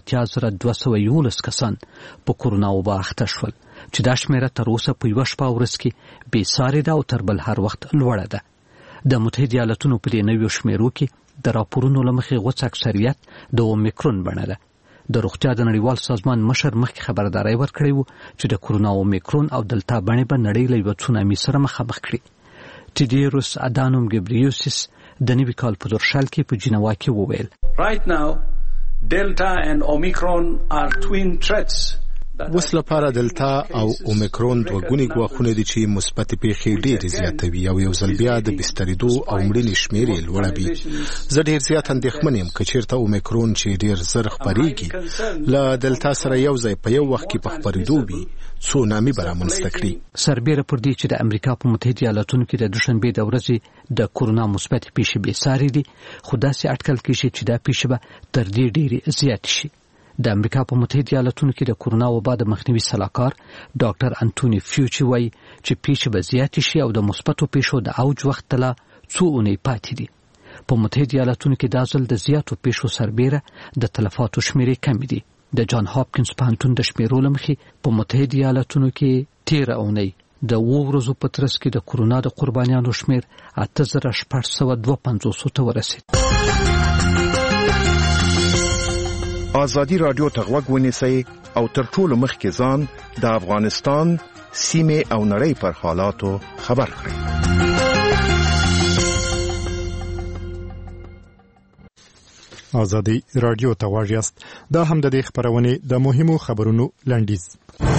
1,80,211 کسان په کورونا وبا اخته شول چې دا شمیره تر اوسه په یوه شپه ورځ کې بې سارې ده او تر بل هر وخت لوړه ده. د متحده ایالاتونو په دې نویو شمیرو کې د راپورونو له مخې غوڅ اکثریت د اومیکرون بڼه ده. د روغتیا د نړیوال سازمان مشر مخکې خبرداري ورکړې وو چې د کورونا اومیکرون او دلتا بڼې به نړۍ له یوه تسونامي سره مخامخ کړي. ټیډیروس ادانوم ګبریوسس د نوي کال په درشل کې په جنیوا کې وویل Right now, Delta and Omicron are twin threats. اوس لپاره دلتا او اومیکرون دوه ګوني ګواښونه دي چې مثبت پیښې ډېرې زیاتوي او یو ځل بیا د بسترېدو او مړینې شمېرې لوړوي. زه ډېر زیات اندېښمن یم که چېرته اومیکرون چې ډېر زر خپرېږي له دلتا سره یو ځای په یو وخت کې په خپرېدو وي تسونامي به رامنځته کړي. سربیره پر دې چې د امریکا په متحده ایالاتونو کې د دوشنبې د ورځې د کورونا مثبت پیښې بې سارې دي، خو داسې اټکل کېږي چې دا پیښې به تر دې ډېرې زیاتې شي. د امریکا په متحده ایالاتونو کې د کورونا وبا د مخنیوي سلاکار ډاکټر انټونی فیوچي وایي چې پیښې به زیاتې شي او د مثبتو پیښو د اوج وخت ته لا څو اونۍ پاتې دي. په متحده ایالاتونو کې دا ځل د زیاتو پیښو سربیره د تلفاتو شمیرې کمې دي. د جان هاپکینز پوهنتون د شمیرو له مخې په متحده ایالاتونو کې تیره اونۍ د 2 ورځو په ترڅ کې د کورونا د قربانیانو شمیر 8652 ته ورسید. ازادي رادیو ته غوږ ونیسئ او تر ټولو مخکې ځان د افغانستان سیمې او نړۍ پر حالاتو خبر کړئ. ازادي رادیو ته غوږ یاست. دا هم د دې خبرونه د مهمو خبرونو لنډیز.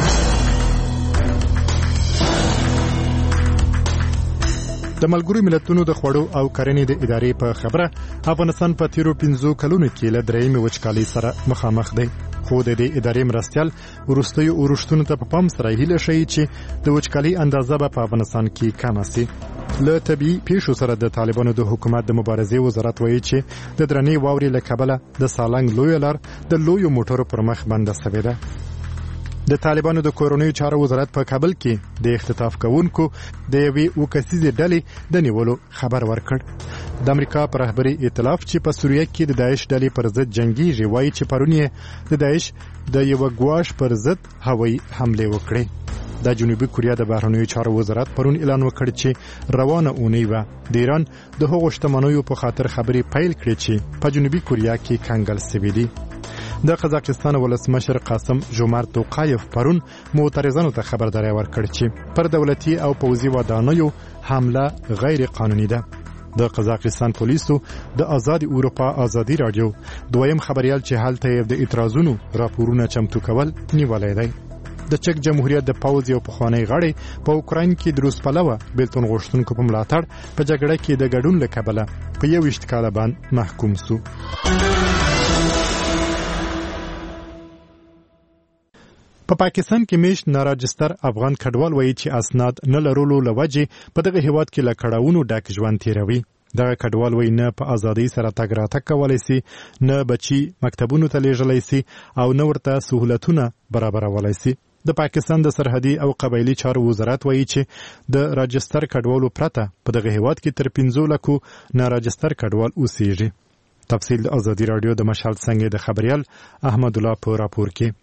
د ملګرو ملتونو د خوړو او کرنې د ادارې په خبره افغانستان په تیرو 15 کلونو کې له درېیمې وچکالۍ سره مخامخ دی. خو د دې ادارې مرستیال وروستیو اورښتونو ته په پام سره هیله شي چې د وچکالۍ اندازه به په افغانستان کې کمه شي. له طبي پیښو سره د طالبانو د حکومت د مبارزې وزارت وایي چې د درنې واورې له کبله د سالنګ لوی لار د لوی موټرو پر مخ بنده شوې ده. د طالبانو د کورونی چارو وزارت په کابل کې د اختطاف کوونکو د یوې وکسیزې ډلې د نیولو خبر ورکړ. د امریکا پر رهبری ائتلاف چې په سوریه کې د داعش ډلې پر ضد جنگي وایي چې پرونی د داعش د یو ګواښ پر ضد هوایي حمله وکړه. د جنوبي کوریا د بهرنیو چارو وزارت پرون اعلان وکړ چې روانه اونۍ و د ایران د هغو شتمنیو په خاطر خبرې پیل کړې چې په جنوبي کوریا کې کنګل شوې دي. د قزاقستان ولسمشر قاسم جومارت توقایف پرون معترضانو ته خبرداری ورکړ چې پر دولتي او پوځي ودانیو حمله غیر قانوني ده. د قزاقستان پولیسو د آزاد اروپا آزادي رادیو دویم خبريال چې حالته د اعتراضونو راپورونه چمتو کول نیولای دی. د چک جمهوریت د پوځ یو پخوانی غړی په اوکراین کې د روس پلوه بیلتون غوښتونکو په ملاتړ په جګړه کې د ګډون لکبله په 21 کال باندې محکوم شو. په پاکستان کې میشت ناراجستر افغان کډوال وایي چې اسناد نه لرلو لوجې په دغه هیواد کې لکړاونو ډک ژوند تیروي. دغه کډوال وایي نه په ازادۍ سره تګ راتګ کولی سي، نه بچي مکتبونو ته لیږلی سي او نه ورته سهولتونه برابرولی سي. د پاکستان د سرحدي او قبایلي چارو وزارت وایي چې د راجستر کډوالو پرته په دغه هیواد کې تر 15 لکو ناراجستر کډوال اوسېږي. تفصیل د ازادي رادیو د مشال څنګه د خبريال احمد الله په راپور کې.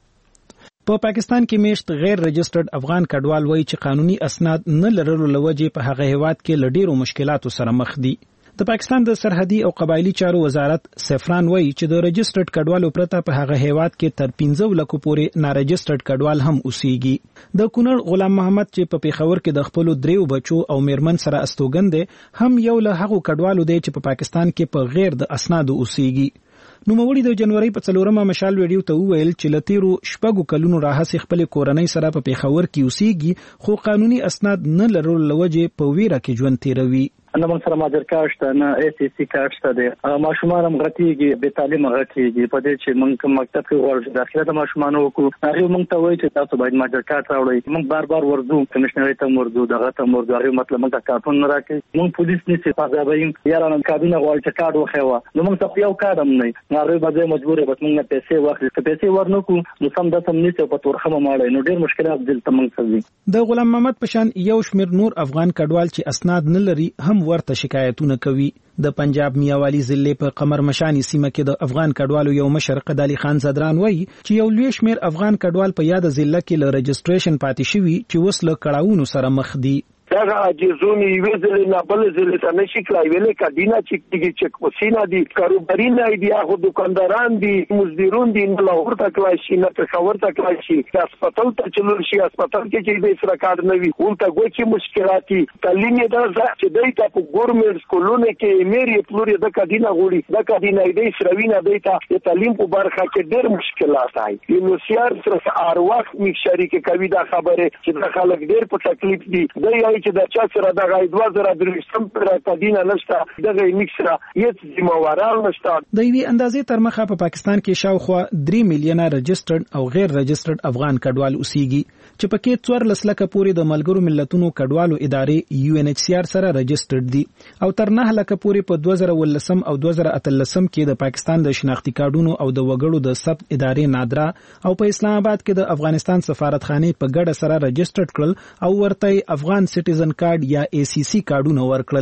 په پاکستان کې میشت غیر رجسترډ افغان کډوال وایي چې قانوني اسناد نه لرلو لوجې په هغه هیواد کې لډیرو مشکلاتو سره مخ دي. د پاکستان د سرحدي او قبایلی چارو وزارت سفران وایي چې د رجسترډ کډوالو پرته په هغه هیواد کې تر 15 لکو پورې نارجسترډ کډوال هم اوسېږي. د کونړ غلام محمد چې په پیښور کې د خپل دریو بچو او میرمن سره استوګن دي هم یو له هغو کډوالو دی چې په پاکستان کې په غیر د اسنادو اوسېږي. نو موړي د جنوري په 4مه مشال ویډیو ته وویل چې لتیرو شپږو کلونو راهسې خپل کورنۍ سره په پیښور کې اوسېږي خو قانوني اسناد نه لرلو لوجې په ویره کې ژوند تیروي. نه موږ سره ماجر کاشته نه ACC کاشته دي ماشومان هم غټيږي به تعلیم غټيږي په دې چې موږ مکتب کې ورته داخله د ماشومان وکړو هغه موږ ته وایي چې تاسو باید ماجر کارت راوړئ موږ بار بار ورځو کمشنري ته ورځو دغه ته ورځو هغه مطلب موږ ته کارتون نه راکړي موږ پولیس نشي پازابین یارانه کارونه غواړي چې کارت وخیوا نو موږ ته یو کارت هم نه هغه به مجبور به موږ پیسې واخلي که پیسې ورنکو نو سم د سم نشي په تورخه ماړي نو ډیر مشکلات دلته موږ سوي. د غلام محمد پشان یو شمیر نور افغان کډوال چې اسناد نه لري هم ورته شکایت کوي. د پنجاب میاوالی ضلع په قمر مشانی سیمه کې د افغان کډوالو یو مشر قدالي خان زدران وایي چې یو لوی شمیر افغان کډوال په یاد ضلع کې له رجستریشن پاتې شوی چې وس له کړهونو سره مخ دي. دغه عجزونی ویزل نه بل زل ته نشي کړای ویلې کډینا چې کوسینا دي کاروبارین دی هغه دکانداران دي مزدورون دي نه لاهور ته کړای شي نه پېښور ته کړای شي هسپتال ته چلول شي هسپتال کې چې د سره کارت نه وي ولته ګوچې مشکلاتي تعلیم دا چې دای ته په ګورنمنت سکولونو کې میری پلوري د کډینا غوړي د کډینا دې سروینه دای ته تعلیم په برخه کې ډېر مشکلات آی نو سیار سره ارواح می شریک کوي دا خبره چې د خلک ډېر په تکلیف دي چې د چا سره د غي 2023 پر تدین نشته دغه مکسره هیڅ ذمہواران نشته. د وی اندازې تر مخه په پاکستان کې شاوخوا 3 میلیونه رجسترډ او غیر رجسترډ افغان کډوال اوسېږي چې پکې 14 لکه پورې د ملګرو ملتونو کډوالو ادارې UNHCR سره رجسترډ دي او تر 9 لکه پورې په 2013 او 2013 کې د پاکستان د شناختی کارډونو او د وګړو د ثبت ادارې نادرا او په اسلام آباد کې د افغانستان سفارتخانه په ګډه سره رجسترډ کړل او ورته افغان سټیزن کارت یا ACC کارډونه ورکړل.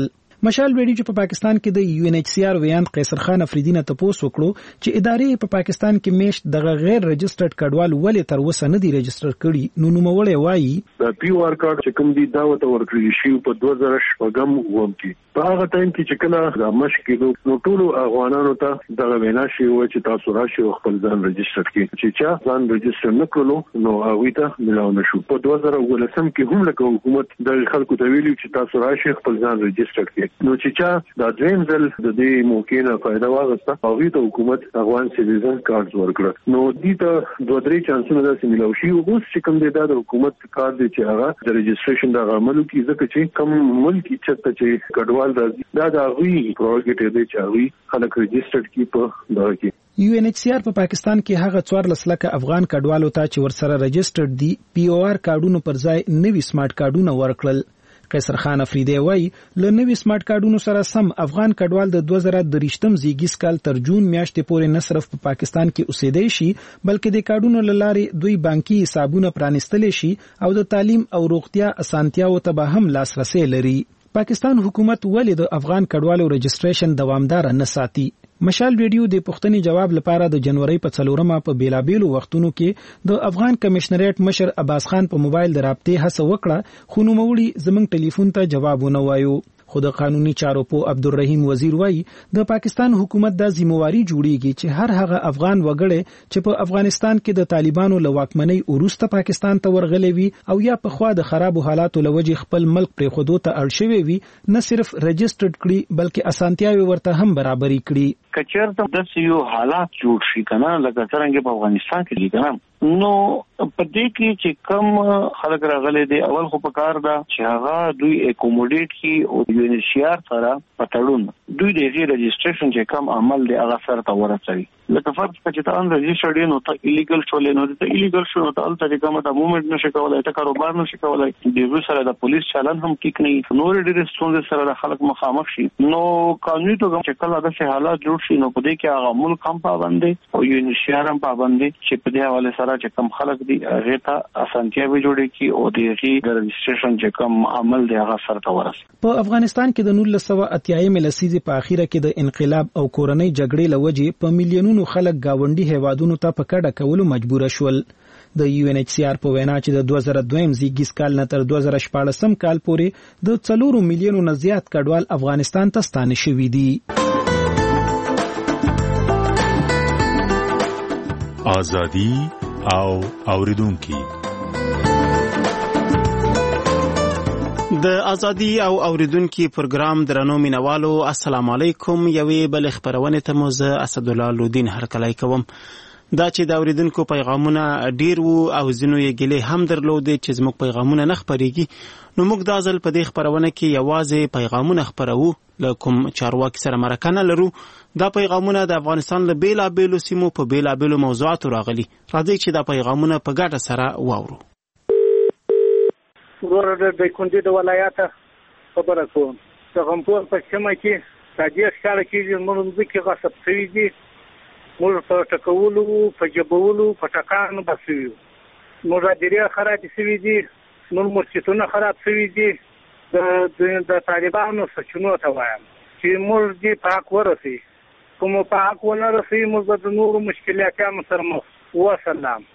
مشال ویډیو چې په پاکستان کې د یو ان ایچ سی آر ویاند قیصر خان افریدی نه تاسو وکړو چې ادارې په پاکستان کې میشت دغه غیر رجسټرډ کډوال ولې تر اوسه نه دي رجسټر کړي. نو نوموړی وایي د پی او آر کارت چې کوم دي دا وته ورکړل شي په 2014 ووم کې په هغه ټایم کې چې کله د مشکې نو ټول افغانانو ته دغه وینا شي و چې تاسو راشي خپل ځان رجسټر کړئ چې چا ځان رجسټر نکړو نو هغه ته ملاو نشو. په 2019 کې هم لکه حکومت د خلکو ته ویلي چې تاسو راشي خپل ځان رجسټر کړئ نو چې چا د دریم ځل د دې موقع نه فائدہ واغسته هغه ته حکومت افغان سټیزن کارت ورکړ نو دې ته دوه درې چانسونه د سیملو شي او اوس چې کوم د حکومت کارت دی چې هغه د رجسټریشن د عملو کې ځکه چې کوم ملک چې چې کډوال دا د غوي پروګټ دی چې غوي خلک رجسټرډ کی په دغه کې. یو ان ایچ سی آر په پاکستان کې هغه 14 لکه افغان کډوالو ته چې ورسره رجسټرډ دي پی او آر کارډونو پر ځای نوي سمارټ کارډونه ورکړل. قیصر خان افریدی وایي له نوي سمارټ کارډونو سره سم افغان کډوال د 2023 زیږیز کال تر جون میاشتې پورې نه صرف په پاکستان کې اوسېدای شي بلکې د کارډونو لارې دوی بانکي حسابونه پرانستلی شي او د تعلیم او روغتیا اسانتیاو ته به هم لاسرسي لري. پاکستان حکومت ولې د افغان کډوالو رجسټریشن دوامدار نه ساتي؟ مشال ویډیو د پښتني جواب لپاره د جنوري په 4 په بیلابېلو وختونو کې د افغان کمشنریټ مشر عباس خان په موبایل د رابطې هڅه وکړه خو نوموړي زمنګ ټلیفون ته جواب ونه وایو. خود قانوني چارو په عبدالرحیم وزیر وایي د پاکستان حکومت د ذمہواری جوړیږي چې هر هغه افغان وګړي چې په افغانستان کې د طالبانو له واکمنۍ وروسته پاکستان ته ورغلي وي او یا په خوا د خرابو حالاتو لوجې خپل ملک پرې خودو ته اړ شوی وي نه صرف رجسټرډ کړي بلکې اسانتیاوي ورته هم برابرۍ کړي. کچېرته د یو حالات جوړ شي کنه لکه څنګه په افغانستان کې لیکنه نو په دې کې چې کم خلک راغلي دي اول خو په کار دا چې هغه دوی اکوموډیټ کی او یو ان ایچ سی آر سره پټړون دوی د رجسټریشن چې کم عمل دی هغه سره ته ورسوي لکه فرض چې ته ان رجسټرډ نو ته ایلیګل شولې نو ته ایلیګل شو نو ته الته کومه د موومېنټ نشي کولای ته کاروبار نشي کولای د سره د پولیس چالان هم کیک نه نور ډېر ستونزې سره د خلک مخامخ شي نو قانوني توګه چې کله د حالات جوړ شي نو په دې کې هغه ملک هم پابند دي او یو ان ایچ سی آر هم پابند دي چې په دې حواله سره چې کم خلک دي هغه ته اسانتیاوي جوړي کی او د رجسټریشن چې کم عمل دی هغه سره ته ورسي. په افغانستان کې د 1980 لسیزې په اخیره کې د انقلاب او کورنۍ جګړې لوجې په میلیونونو خلک گاونډي هیوادونو ته په کډه کولو مجبور شول. د یو ان ایچ سی آر په وینا چې د 2002 زیږیز کال نه تر 2014 کال پورې د 4 میلیونو نه زیات کډوال افغانستان ته ستانه شوي دي. آزادي او اوریدونکو د ازادي او اوریدونکو پروګرام درنو مینوالو السلام علیکم. یوې بل خبرونه ته مو زه اسد الله لودین هرکلای کوم. دا چې د اوریدونکو پیغامونه ډیر وو او زینو یې ګلې هم درلودې چې زموږ پیغامونه نه خبريږي نو موږ د ازل په دې خبرونه کې یوازې پیغامونه خبرو لکم چارواکي سره مرکه نه لرو. دا پیغامونه د افغانستان له بیلابېلو سیمو په بیلابېلو موضوعاتو راغلي. راځي چې دا پیغامونه په ګډه سره واورو. ورته د کندې د ولایت خبره کوم چې غمپور په سیمه کې تاجیک ښار کې موږ کې غصب شوی دي موږ په ټکولو په جبولو په ټکانو بسوي موږ راډیو خراب شوی دي نور مسجدونه خراب شوی دي د طالبانو سچونو ته وایم چې موږ دې پاک ورسي کوم پاک ونه رسي موږ د نور مشکلاتونو سره مخ وسلام.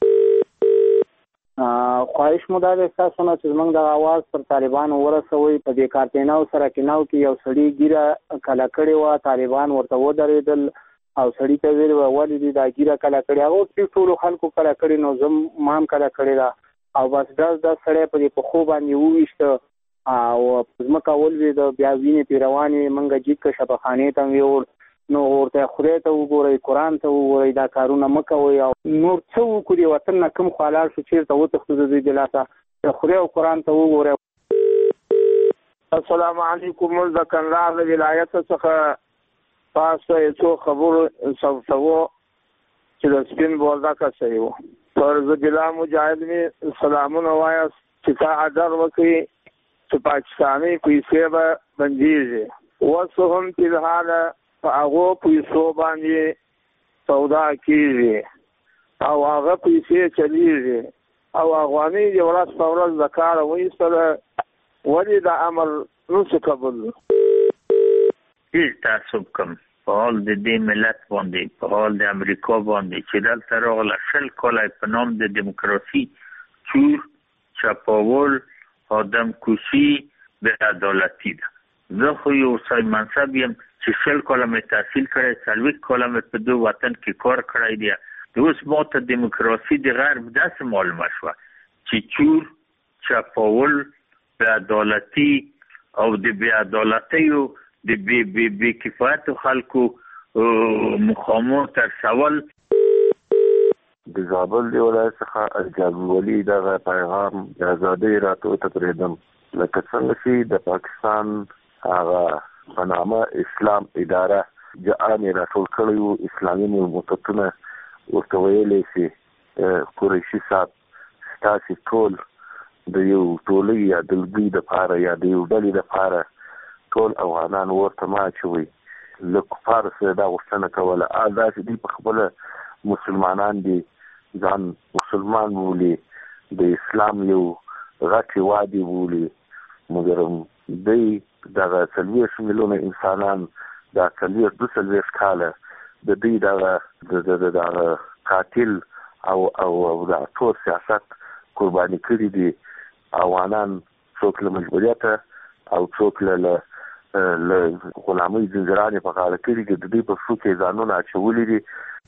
خواهش مو دا ده تاسو نه چې موږ د आवाज پر طالبانو ورسوي په دې کارتیناو سره کیناو کې یو سړی ګیره کلا کړي و طالبان ورته ودرېدل او سړی ته ویل ولې دې دا ګیره کلا کړي هغه چې ټول خلکو کلا کړي نو زم مام کلا کړي دا او بس دا سړی په دې په خو باندې وويشته او زمکه ولوي د بیا وینې پیرواني منګه جیک شبخانه ته ویور نو ورته خدای ته وګورئ قرآن ته وګورئ دا کارونه مکوئ او نور څه وکړي وطن نه کوم خلال شو چیرته وتښتو د دې دلاسه خدای او قرآن ته وګورئ. السلام علیکم د کندهار ولایت څخه تاسو ته خبر سوو چې د سپین بولدا کا صحیح و پر ضلع مجاهد می سلامونه وایس چې تا اجر وکړي چې پاکستاني پیسې به بنديږي وسو هم په حاله په هغه پیسو باندې سودا کیږي او هغه پیسې چلیږي او افغاني د ورځ په ورځ د کار وایي سره ولې د عمل نو څه قبول ډیر تعصب کوم په حال د دې ملت باندې، په حال د امریکا باندې چې دلته راغله 20 کاله په نام د دیموکراسي چور، چپاول، آدم کشی، بې عدالتي ده. زه خو یو صاحب منصب یم چې 20 کاله مې تحصیل کړی، 40 کاله مې په دو وطن کې کار کړی دی. اوس ما ته دیموکراسي د غرب داسې معلومه شوه چې چور، چپاول، بې عدالتي او د بې عدالتیو د بې کفایتو خلکو مخامور تر سوال. د زابل د ولایت څخه الجابر ولی دغه پیغام د ازادۍ راته تقریدم لکه څنګه چې د پاکستان هغه په نامه اسلام اداره جان راټول کړیو اسلامي متتونه ورته ویلې چې قریشي صاحب ستاسو ټول د یو ټولۍ یا د لږی د پاره یا د یو ډلې د پاره ټول افغانان ورته ماچوي له کفار سره دا غوښتنه کوله دا چې دوی په خپل مسلمانان دي ځان مسلمان بولي د اسلام یو غټ وادي بولي مګر دوی دغه 40 میلیونه انسانان دا 42 کاله د دوی دغه قاتل او دا ټول سیاست قرباني کړي دي. افغانان څوک له مجبوریت او څوک له غلامۍ زنجیرانې په غاړه کړي دي، د دوی په پښو کې ځانونه اچولي دي.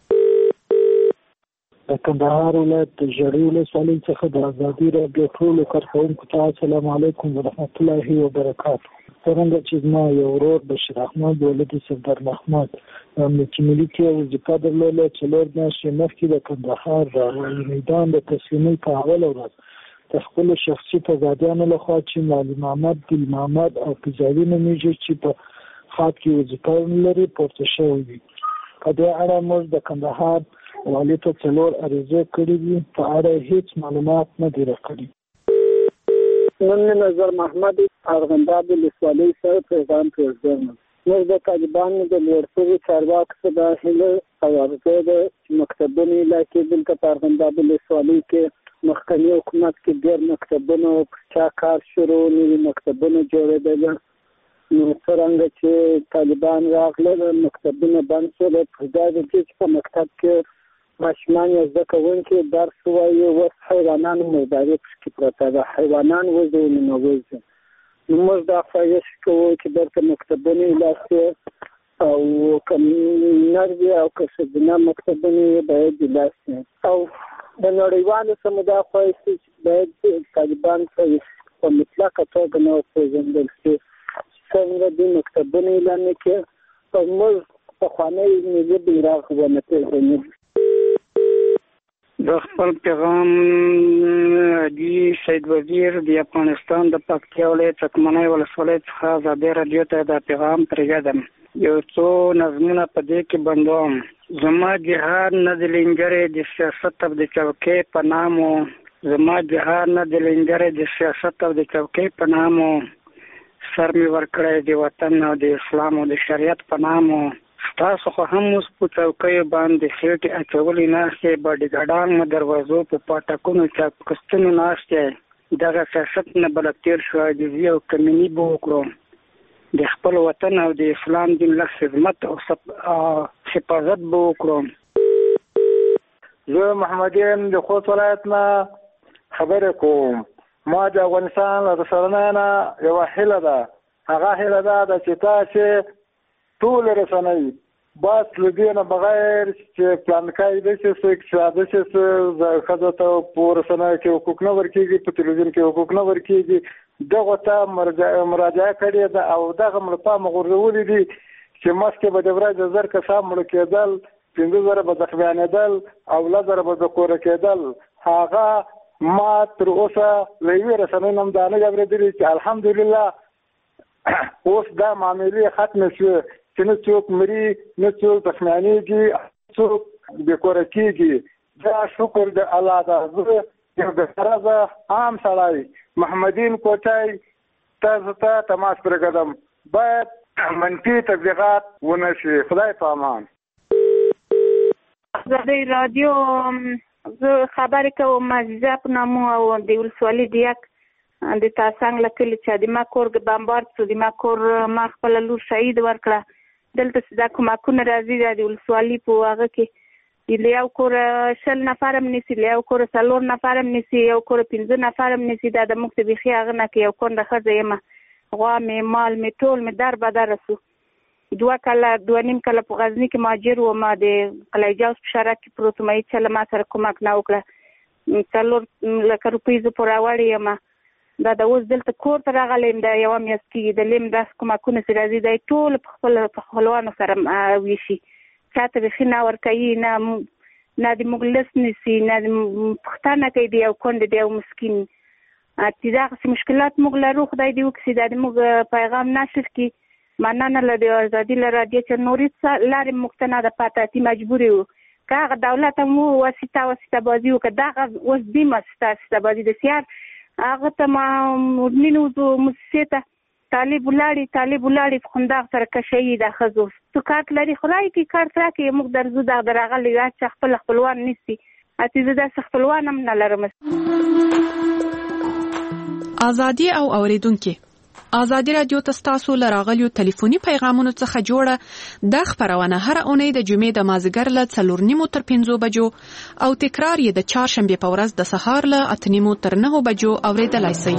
د کندهار ولایت د ژړۍ ولسوالۍ څخه د ازادي راډیو ټولو کارکوونکو ته السلام علیکم ورحمت الله وبرکاتو. څرنګه چې زما یو ورور بشیر احمد ولدي سردار محمد امنیتي ملي کې وظیفه درلوده، 4 میاشتې مخکې د کندهار راوالي میدان د تسلیمۍ په اوله ورځ د خپلو شخصي تضادیانو لخوا چې معلم محمد، ګل محمد او پیزاوي نومیږي چې په خاط کې وظیفه لري پورته شوی دي. په دې اړه موږ د کندهار والي ته 4 عریضې کړې دي، په اړه هیڅ معلومات نه دي راکړي. نن نظر محمد ارغنداب ولسوالۍ سره پیغام پرېږدم. موږ د طالبانو د لوړ چارواکو څخه د هیله او ارزو د مکتبونو علاقې دلته په ارغنداب ولسوالۍ کې مخکنی حکومت کې ډېر مکتبونه چا کار شروع، نوي مکتبونه جوړېدل. نو څرنګه چې طالبان راغله مکتبونه بند شول، په دا د چې په مکتب کې ماشومان یا زده کوونکي درس وایي، اوس حیوانانو مرداري پکې پرته ده، حیوانان وځي نو وځي. نو موږ دا خواهش کوو چې دلته مکتبونه ایله او که نر وي او که ښځینه مکتبونه یې باید ایله شي. او د نړیوالو سره دا خواهش چې باید طالبان په مطلقه توګه نه وپېژندل شي، څنګه دوی مکتبونه اعلان کړي او موږ پخوانی ملي بیرغ ونه پېژنو. د خپل پیغام دی سید وزیر د افغانستان د پکتیا ولایت چکمنۍ ولسوالۍ څخه ازادي راډیو ته دا پیغام پرېږدم. یو څو نظمونه په دې کې بندوم. زما جهاد نه د لنګرې د سیاست او د چوکۍ په نامو، زما جهاد نه د لنګرې د سیاست او د چوکۍ په نامو، سر مې ورکړی د وطن او د اسلام او د شریعت په نامو. تاسو خو هم اوس په چوکیو باندې خېټې اچولې ناستې، باډیګارډان مو دروازو په پاټکونو چاپکستونو ناستې. دغه سیاست نه بله تېر شو، عاجزي او کمیني به وکړو، د خپل وطن او د اسلام دین له خدمت او حفاظت به وکړو. زه محمد یم د خوست ولایت نه خبرې کوم. ما د افغانستان له رسنیو نه یوه هیله ده، هغه هیله ده چې تاسې ټول رسنۍ بس له دې نه بغیر چې پلانکای داسې څه چې داسې ښځو ته په رسنیو کې حقوق نه ورکېږي، په تلویزیون کې حقوق نه ورکېږي، دغو ته مراجعه کړې ده او دغه له پامه غورځولي دي چې مخکې به د ورځې 1000 کسان مړه کېدل، 15,000 به زخمیانېدل او 10,000 به د کوره کېدل. هغه ما تر اوسه له یوې رسنۍ نه هم دا نه اورېدلي چې الحمدلله اوس دا معاملې ختمې شوې چې نه څوک مري، نه څوک زخمیانېږي، څوک بې کوره کېږي. دا شکر د الله ده. زه یو بېغرضه عام سړی محمدین کوټی تاسو ته تماس پرېږدم، باید منفي تبلیغات ونه شي. خدای په امان. ازادي راډیو زه خبرې کوم، عزیزه په نامو او د ولسوالۍ د یک د تاسنګ لکه چې د ما کور بمبارد شو د ما کور ما خپل لور شهید ورکړه دلته دا کومکونه راځي د ولسوالۍ په هغه کې یو کور 10 نفر هم نسی یو کور 4 نفر هم نسی یو کور 15 نفر هم نسی دا د مخ ته بيخي هغه نه کې یو کور د خزه یم غوا می مال می ټول می در بدر رسو 2 نیم کله په غزنی کې ماجر و ما د قلایجاوس په شارع کې پروتمای چې ما سره کومک نه وکړه 4 لک روپۍ ز پورا وړي یم دا د اوس دلته کور ته راغلم دا یو میاس کې د لیم داس کومکونه سره راځي د ټول په خپلوانو سره ویشي چاته به نه ور کوي نه د مغلس نسی نه پښتانه کوي دی او کند دی او مسكين اتداغ مشکلات مغله روح خدای دی وکسي د موږ پیغام نشر کی مننه لري ازادي لري چې نوري لارې مقتنع د پاتاتي مجبوري وو کاغه دولت مو واسطه بازی وکړه اوس دی مسته بازی د سیار هغه ته ما مدمنو مسته طالب ولاړی خوندار سره کشي د خزو تو کارت لري خدای کی کارت راکې موږ درځو د درغلي چې خپلوان نيسي اته زده خپلوان هم نه لرم ازادي او اوریدونکو ازادي رادیو تاسو لراغلیو ټلیفوني پیغامونو څخه جوړه د خبرونه هر اونۍ د جمعې د مازیګر له 4:30 تر 5 بجو او تکرار یې د چهارشنبه په ورځ د سهار له 8:30 تر 9 بجو اوریدلای شئ.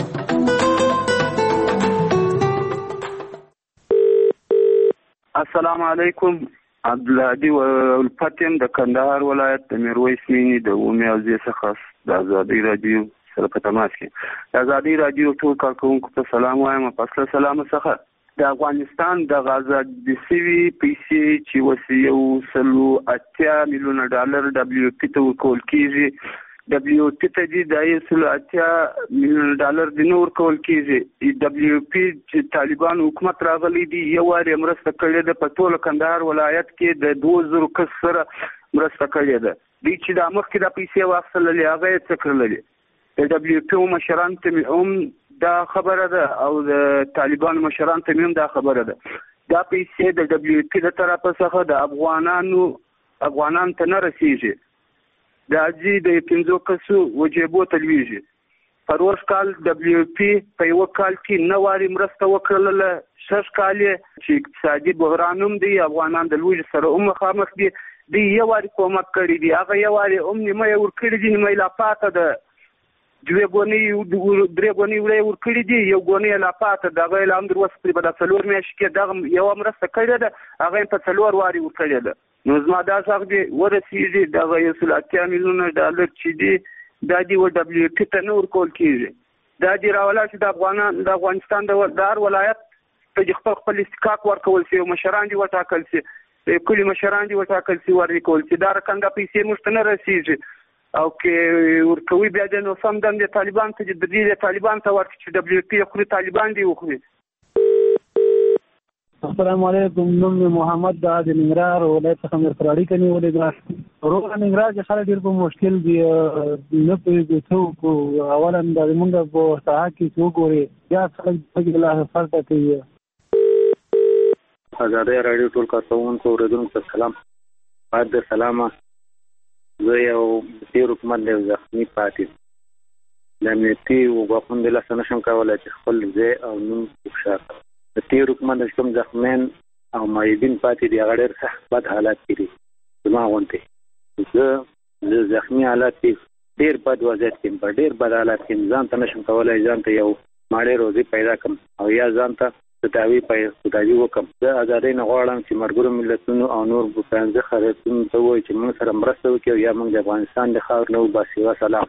السلام علیکم. عبدالهادي ولپتیم د کندهار ولایت د میرویس مینی د اومې اوزې څخه د ازادي رادیو سره په تماس کې د ازادي رادیو ټول کارکونکو ته سلام وایم. پس له سلام څخه د افغانستان د غزا د سوي پیسې چې وسیو سلو 8 میلیون ډالر WFP ته ورکول کیږي WFP ته د 8 میلیون ډالر د نور کول کیږي WFP چې طالبان حکومت راغلي دي یو واری مرسته کړې ده په ټول کندهار ولایت کې د 2000 کس سره مرسته کړې ده دي چې د مخکې د پیسې واخللې هغه یې څکرلې د WFP مشران ته هم دا خبره ده او د طالبان مشران ته هم دا خبره ده دا پیسې د WFP د طرفه څخه د افغانان ته نه رسیږي د اجي د 15 کسو وجيبو تلويږي پروش کال WFP په یو کال کې نواري مرسته وکړل شش کال چې اقتصادي بحرانوم دی افغانان د لوی سره مخامخ دي یو واری کومک کړی دی هغه یو واری نیمه ور کړی دي نیمه لا پاته ده دوه غونی درې غونی ور کړی دي یو غونی لا پاته ده غوې لاندر وس په بل څلور میاش کې دغه یو مرسته کړی ده هغه په څلور واری ور کړی ده نو زما دا څنګه دی ورسیږي د 8 میلیون ډالر چې دی د WFP ته نور کول کیږي دا دی راولا چې د افغانستان د دار ولایت په خپل استحقاق ورکول شي مشران دي وټاکل شي کلی مشران دي وټاکل شي ورکول شي دا رقم د پیسې مشتنه رسیږي او کې ورکوي بیا د نو سم د طالبان ته د طالبان ته ورکړي چې WFP خو طالبان دي وخوري. السلام علیکم. نوم محمد د ننګرهار ولایت څخه مې فراری کني ولې ګراس روغ ننګرهار چې خلک ډېر په مشکل دي نه پېږي څوک اولا د موږ په ساحه کې څوک وري یا خلک په لا فرق کوي. ازادي رادیو ټول کارکونکو اوریدونکو ته سلام. بعد سلامه زه یو تیر حکومت له ځخني پاتې د امنیتي وګړو د لاسه نشم کولای چې خپل ځای او نوم وښار د تیر حکومت د کوم ځخمن او مایدین پاتې دی هغه ډېر سخت بد حالات دي زما غونډه زه ځخمي حالات ډېر بد وضعیت کې په ډېر بد حالات کې ځان ته نشم کولای ځان ته یو ماړې روزي پیدا کړم او یا ځان ته تداوی وکم. زه ازادي نه غواړم چې مرګرو ملتونو او نور بوتانځه خرڅون ته وایي چې موږ سره مرسته وکړي یا موږ د افغانستان د خاور نه وباسي. وسلام.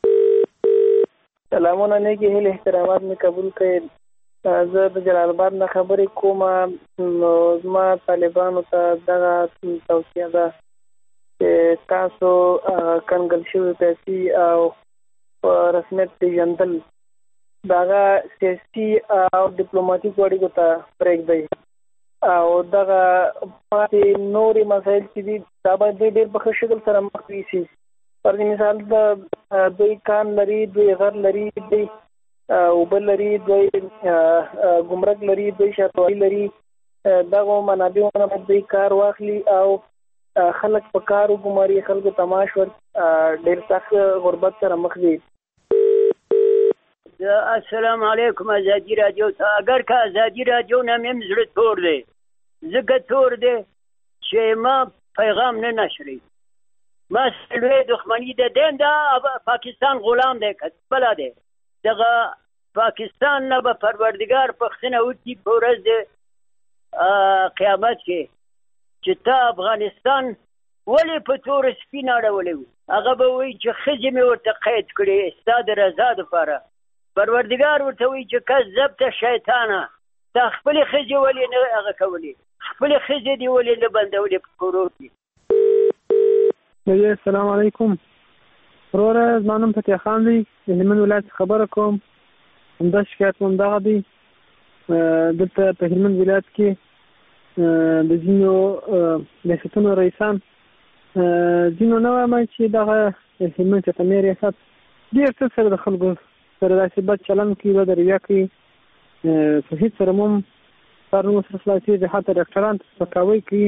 سلامونه نیکی هیله احترامات می قبول کړئ. زه د جلال آباد نه خبرې کوم. زما طالبانو ته دغه توصیه ده چې تاسو کنګل شوي پیسې او رسمیت پیژندل دغه سیاسي او ډیپلوماټیک اړیکو ته پرېږدئ او دغه پاتې نورې مسایل چې دي دا باید ډېر په ښه شکل سره مخ یوسي. پر مثال دوی کان لري دوی غر لري دوی اوبه لري دوی ګمرک لري دوی شاطوالي لري دغه منابعونه باید دوی کار واخلي او خلک په کار وګماري خلکو تماش ور ډېر سخت غربت سره مخ دي. السلام علیکم ازادي رادیو ته. اگر که ازادي رادیو نه مې زړه تور دی، ځکه تور دی چې ما پیغام نه نشری. ما سلوی دښمنی ده دین دا پاکستان غلام دی که بله دی. دغه پاکستان نه به پروردګار پښتنه وکړي په ورځ د قیامت کې چې تا افغانستان ولې په تور سپین اړولی و. هغه به وایي چې ښځې مې ورته قید کړې ستا د رضا دپاره. پروردګار ورته وایي چې کذبته شیطانه، تا خپلې ښځې ولې نه هغه کولې، خپلې ښځې دې ولې نه بندولې په کورو کې. السلام علیکم وروره، زما نوم فتح خان دی، د هلمند ولایت خبره کوم. همدا شکایت مو همدغه دی. دلته په هلمند ولایت کې د ځینو ریاستونو رئیسان ځینو نه وایم چې دغه هلمند چتمې ریاست ډېر څه سره د خلکو سره داسې بد چلند کوي، بد رویه کوي، په هېڅ سره مو هم کارونه سره خلاصېږي، حتی ډاکټران ته سپکاوی کوي.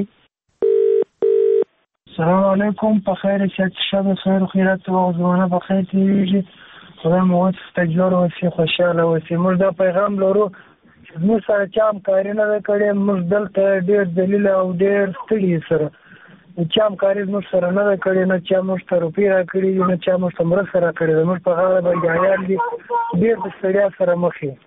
السلام علیکم، په خیر صحت شب خیر و خیرات و زمانه په خیر تیریږي. خدای مو ورته جوړ اوسي، خوشحاله اوسي. موږ دا پیغام لرو چې موږ سره چا همکاري نه ده کړې. موږ دلته ډېر ذلیل او ډېر ستړي سره چا همکاري زموږ سره نه ده کړې، نه چا موږ ته روپۍ راکړي دي، نه چا موږ ته مرسته راکړې ده. موږ په غاړه باندې عیال دي، ډېر د ستړیا سره مخ یو.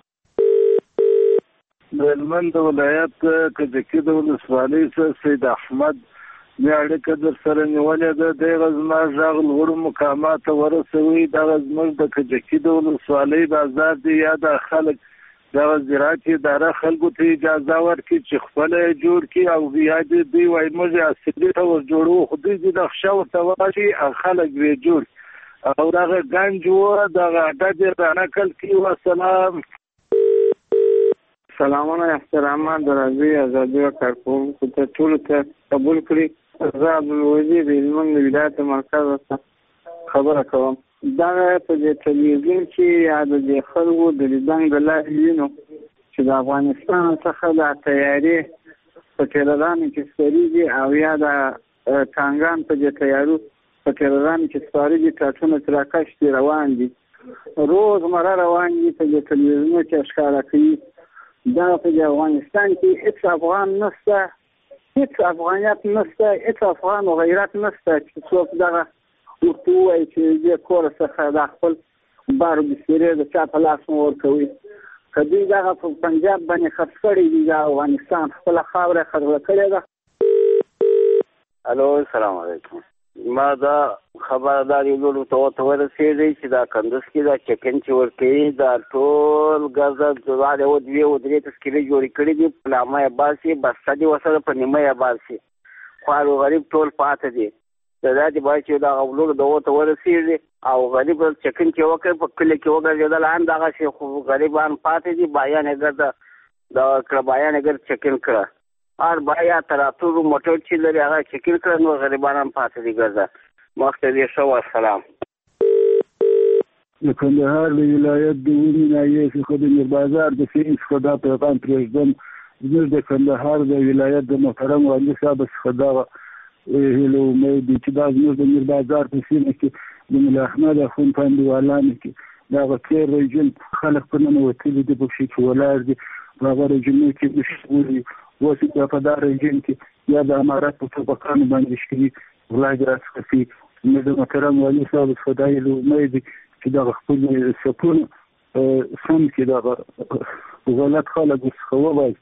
د هلمند ولایت کجکي د ولسوالۍ څخه سید احمد مې اړیکه در سره نیولې ده. دغه زما غږ لوړو مقاماتو ورسوي. دغه زموږ د کجکي د ولسوالۍ بازار دی، یا د خلک دغه زراعت اداره خلکو ته اجازه ورکړي چې خپل جوړ کړي، او بیا دې دوی وایي موږ اصلي ته ور جوړو، خو دوی د نقشه ورته واشي او خلک یې جوړ او دغه ګنج و دغه اډه دې رانقل کړي. وسلام. سلامونه احترامات درازي ازادي او کارکوونکو ته ټولو ته قبول کړي. زه عبدالوزیر د هلمند ولایت مرکز څخه خبره کوم. دغه په دې تلویزیون کې یا د دې خلکو د لیدنګ د لارې وینو چې د افغانستان څخه د تیارې په ټیلرانو کې سپارېږي، او یا د ټانګان په دې تیارو په ټیلرانو کې سپارېږي، ټاټونه تراکش دي روان دي، روزمره روان دي. په دې تلویزیونو کې ښکاره کوي دا په افغانستان کې هیڅ افغان نشته، هیڅ افغانیت نشته، هیڅ افغان و غیرت نشته چې څوک دغه ورته ووایي چې دې کور څخه د خپل بار بسیرې د چا په لاس مو ورکوي. که دوی دغه په پنجاب باندې خرڅ کړي دي، د افغانستان خپله خاوره خرڅه کړې ده. الو السلام علیکم. ما دا خبردار یو ته ورسېږي چې دا کندوز کې دا چکن چې ورکوي دا ټول ګرځه دواړه و دوی و درې تسکیلې جوړې کړې دي، په لامه یې باسي، بسته دي ورسره په نیمه یې باسي، خوار و غریب ټول پاته دي. دا داسې باید چې دا غولو د ته ورسېږي او غریب چکن چې وکړي په کلي کې وګرځېدل، هم دغسې خو غریبان پاتې دي. بایان یې ګرځه دا کړه، بایان یې ګرځ چکن کړه، هر بایا تراتورو موټر چې لري هغه چکن کړه، نو غریبان هم پاتې دي. ګرځه مخته دې ښه. والسلام. د کندهار د ولایت د ونې ناحیې څخه د میربازار د سیند څخه دا پیغام پرېږدم. زموږ د کندهار د ولایت د محترم والي صاحب څخه دغه هیله امید دي چې دا زموږ د میربازار په سیمه کې د ملا احمد اخوند په انډیوالانو کې دغه تېر رژیم خلک په ننوتلي دي، پکښې چې ولاړ دي په هغه رژیمونو کې مشغول دي. اوس بیا په دا رژیم کې یا د امارت په ټوپکانو باندې شوي غلا دې راڅخه کوي. نو د محترم والي صاحب څخه دا هیله امید دي چې دغه خپل سپونه سم کړي، دغه غلط خلک ورڅخه وباسي.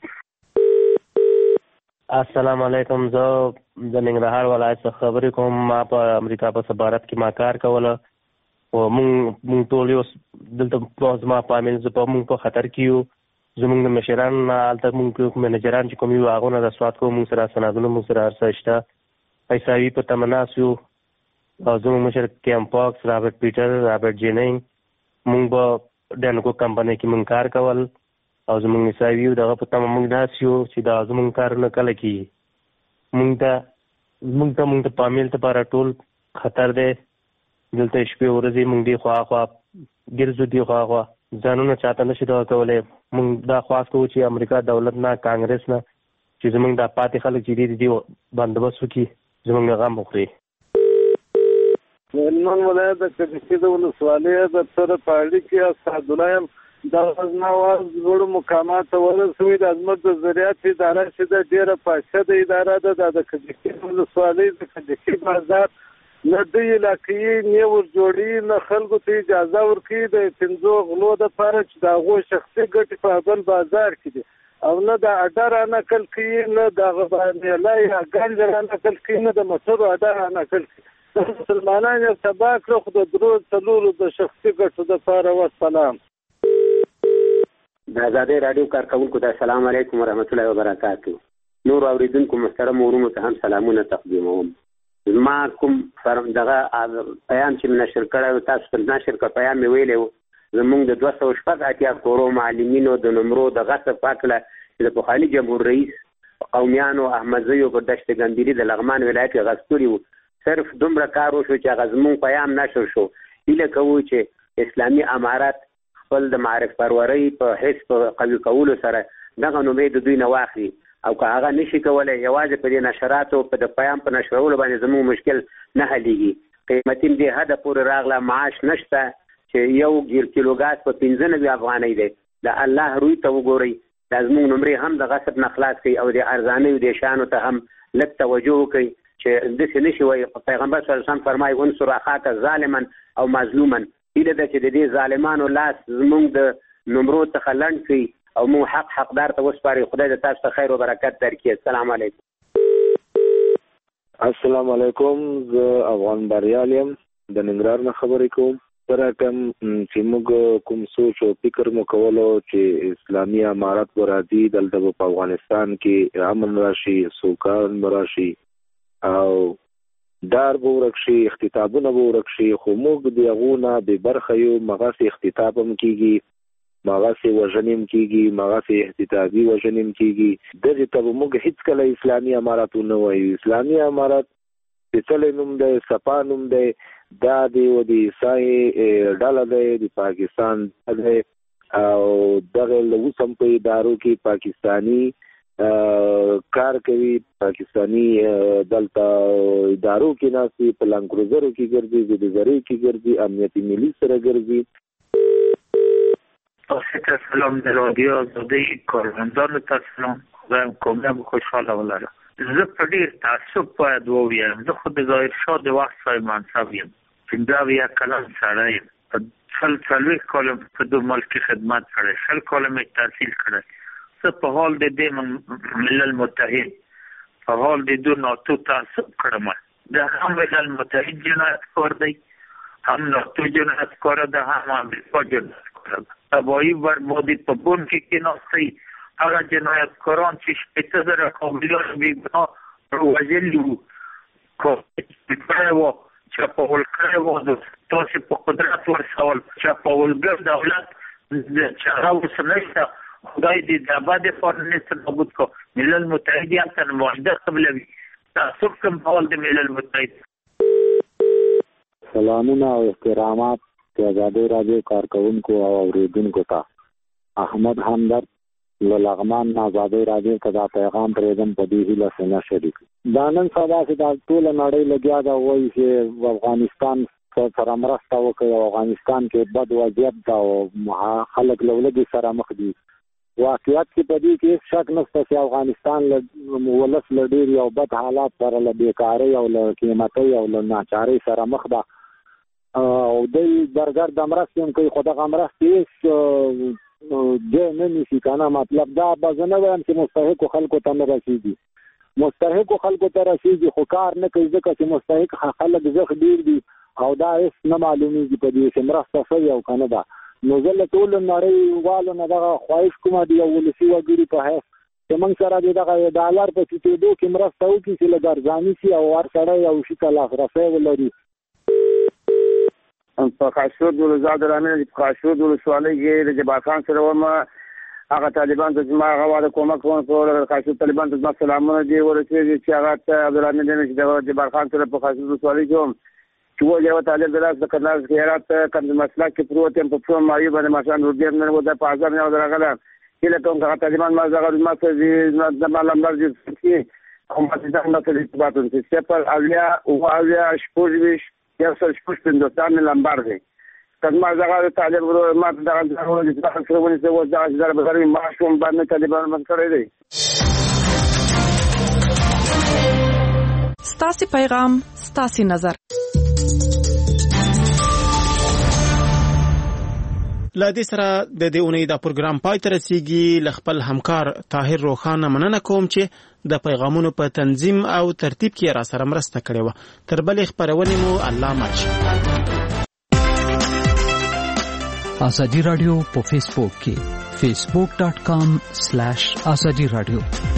السلام علیکم. زه د ننګرهار ولایت څخه خبرې کوم. ما په امریکا په سفارت کې ما کار کوله، او موږ ټول یو دلته زما فامیل زه په موږ په خطر کې یو. زموږ د مشران هلته موږ منیجران چې کوم یو هغونه د سواد کوو، موږ سره سندونه موږ سره هر څه شته. پیساوي په تمه ناست یو، او زموږ مشر کیم پاکس، رابرټ پیټر، رابرټ جیننګ. موږ په ډینکو کمپنۍ کې موږ کار کول، او زموږ نساوي یو دغه په تمه موږ داسې یو چې دا زموږ کارونه کله کېږي. موږ ته فامیل لپاره ټول خطر دی. دلته شپې ورځې موږ دې خواخوا ګرځو، دې خواخوا ځانونه چاته نشي دغه کولی. موږ دا خواست کوو چې امریکا دولت نه، کانګرس نه، چې زموږ دا پاتې خلک چې دې بندوبست وکړي، زموږ غم وخوري. هلمند ولایت د کجکي د ولسوالۍ د تر پاړي کې اسدالله یم د غزناواز لوړ مقامات ورسوي د عظمت د زراعت اداره چې د ډیره پاشه د اداره د کجکي ولسوالۍ د کجکي بازار نه د علاقې نه ور جوړي نه خلکو ته اجازه ورکړي د پنځو غلو د لپاره چې د هغو شخصي ګټې په بل بازار کې دي او نه د اډر نقل کوي نه د غبانې لا یا ګنجر نقل کوي نه د موټر اډر نقل کوي مسلمانان یې تبا کړو خو د درو څلورو د شخصي ګټو د لپاره والسلام. د آزادۍ رادیو کارکونکو ته السلام علیکم ورحمت الله وبرکاتو. نور اوریدونکو محترم ورونو ته هم سلامونه تقدیموم. ما کوم دغه پیام چې نشر کړی تاسو ته نشر کړ پیام مې ویلی زمونږ د 280 کورو معلمینو د نمرو د غصب پاکله چې د پخواني جمهور رئیس قومیانو احمدزیو په دشت ګندیري د لغمان ولایت کې غصب کړي وو. صرف دومره کار وشو چې هغه زمونږ پیام نشر شو. هیله کوو چې اسلامي امارات خپل د معرف پرورۍ په حس په قوي کولو سره دغه نومې د دوی نه واخلي او که هغه نشي کولی یوازې په دې نشراتو په د پیام په نشرولو باندې زموږ مشکل نه حلیږي. قیمتي دې حده پورې راغله معاش نشته چې یو ګیر کیلو ګاز په 95 افغانۍ دی. د الله روی ته وګورئ دا زموږ نمرې هم د غصب نه خلاص کوي او د ارزانیو د شانو ته هم لږ توجه وکړي چې داسې نشي وایي. پیغمبر صلی الله علیه وسلم فرمایي انصر اخاک ظالما او مظلوما. هیله ده چې د دې ظالمانو لاس زموږ د نمرو څخه لنډ کړي او مو حقدار ته وسپاري. خدای د تاسو ته خیر او برکت درکړي. السلام علیکم. السلام علیکم. زه افغان بریال یم د ننګرهار نه خبرې کوم. سره کوم چې موږ کوم سوچ او فکر مو کولو چې اسلامي امارات به راځي دلته په افغانستان کې امن راشي سوکان راشي او دار به ورک شي اختطافونه به ورک شي خو موږ د هغو نه بې برخه یو. مغسې اختطاف هم کېږي مغسې وژنې هم کېږي مغسې احتطابي وژنې هم کېږي. دغې ته به موږ هېڅکله اسلامي امارات ونه وایو. اسلامي امارات پیڅلی نوم دی سپا نوم دی دا دی و د عیسای ډله دی د پاکستان دی او دغه اوس هم په ادارو کې پاکستاني کار کوي. پاکستاني دلته ادارو کې ناستي په لانکروزرو کې ګرځي زیدګرۍ کې ګرځي امنیتي ملي سره ګرځي. تاسو ته سلام د رادیو آزادۍ کارمندانو ته سلام. خدایم کومه خوشحاله ولره. زه په ډېر تعصب باید ووایم زه خو د ظاهر شاه د وخت صاحب منصب یم 15 کلن سړی یم په 40 کاله په دو ملک خدمت کړی 60 کاله مې تحصیل کړی زه په حال د دې ملل متحد په حال د دو ناتو تعصب کړم. د هم ملل متحد جنایتکار دی هم ناتو جنایتکار ده هم امریکا جنایتکار ده. تباهی بربادی په بون کې ناستی هغه جنایتکاران چې 15,000 کابلیان بیگناه رو وژلي وو کړی وو چاپول کړی وو تاسې په قدرت ورسول چاپولګر دولت چې هغه اوس نشته خدای دې د ابد لپاره نسته نابود کړو. ملل متحد هلته معاهده قبلوي تعصب کوم ډول د ملل متحد. سلامونه او احترامات د آزادۍ رادیو کارکونکو او اوریدونکو ته. احمد همدرد له لغمان نه آزادۍ رادیو ته دا پیغام پرېږدم په دې هیله سره شریک. دا نن سبا چې دا ټوله نړۍ لګیا ده وایي چې افغانستان سره مرسته وکړي او افغانستان کې بد وضعیت ده او خلک له ولږې سره مخ دي. واقعیت کې په دې کې هېڅ شک نشته چې افغانستان ولس له ډېر یو بد حالات سره له بېکارۍ او له قیمتۍ او له ناچارۍ سره مخ ده او دوی درګرد مرستې هم کوي خو دغه مرستې هېڅ جای نه نیسي که نه. مطلب دا به زه نه وایم چې مستحقو خلکو ته نه رسېږي. مستحقو خلکو ته رسېږي خو کار نه کوي ځکه چې مستحق خلک زخ ډېر دي او دا هېڅ نه معلومېږي په دې چې مرسته شوې او که نه ده. نو زه له ټولو نړیوالو نه دغه خواهش کومه د یو ولسي وګړي په حیث چې موږ سره د دغه ډالر په ټیټېدو کې مرسته وکړي چې لږ ارزاني شي او هر سړی یو شي ته لاسرسی ولري. په قاشود ولزاد رامین په قاشود ولسوالۍ کې د جبار خان سره وم هغه طالبان ته زما هغه واده کومک کوم قاشود طالبان ته زما سلامونه دی ورسېږي چې هغه ته عبدالرحمن دی چې د جبار خان سره په قاشود ولسوالۍ کې وم چې و یو طالب د لاس د کرناز کې هرات کم مسله کې پروت یم په پروم مایو باندې ماشان ورګر نه و د په ازار نه درغله کله کوم هغه طالبان ما زغر ما ته د معلومات دي چې کوم څه د ارتباطات چې په اویا او اویا شپږ 155 نمبر دی کله دغه طالب ما دغه ضروري چې دغه سرونه څه وځه چې دغه بغیر معاشوم باندې طالبان من کړی دی. ستاسو پیغام ستاسو نظر. لا دې سره د دې اونۍ دا پروګرام پای ته رسیږي. خپل همکار طاهر روخانه مننه کوم چې د پیغامونو په تنظیم او ترتیب کې را سره مرسته کړې و. تر بلې خبرونه مو الله ماچ. آزادی رادیو په فیسبوک کې facebook.com/azadi radio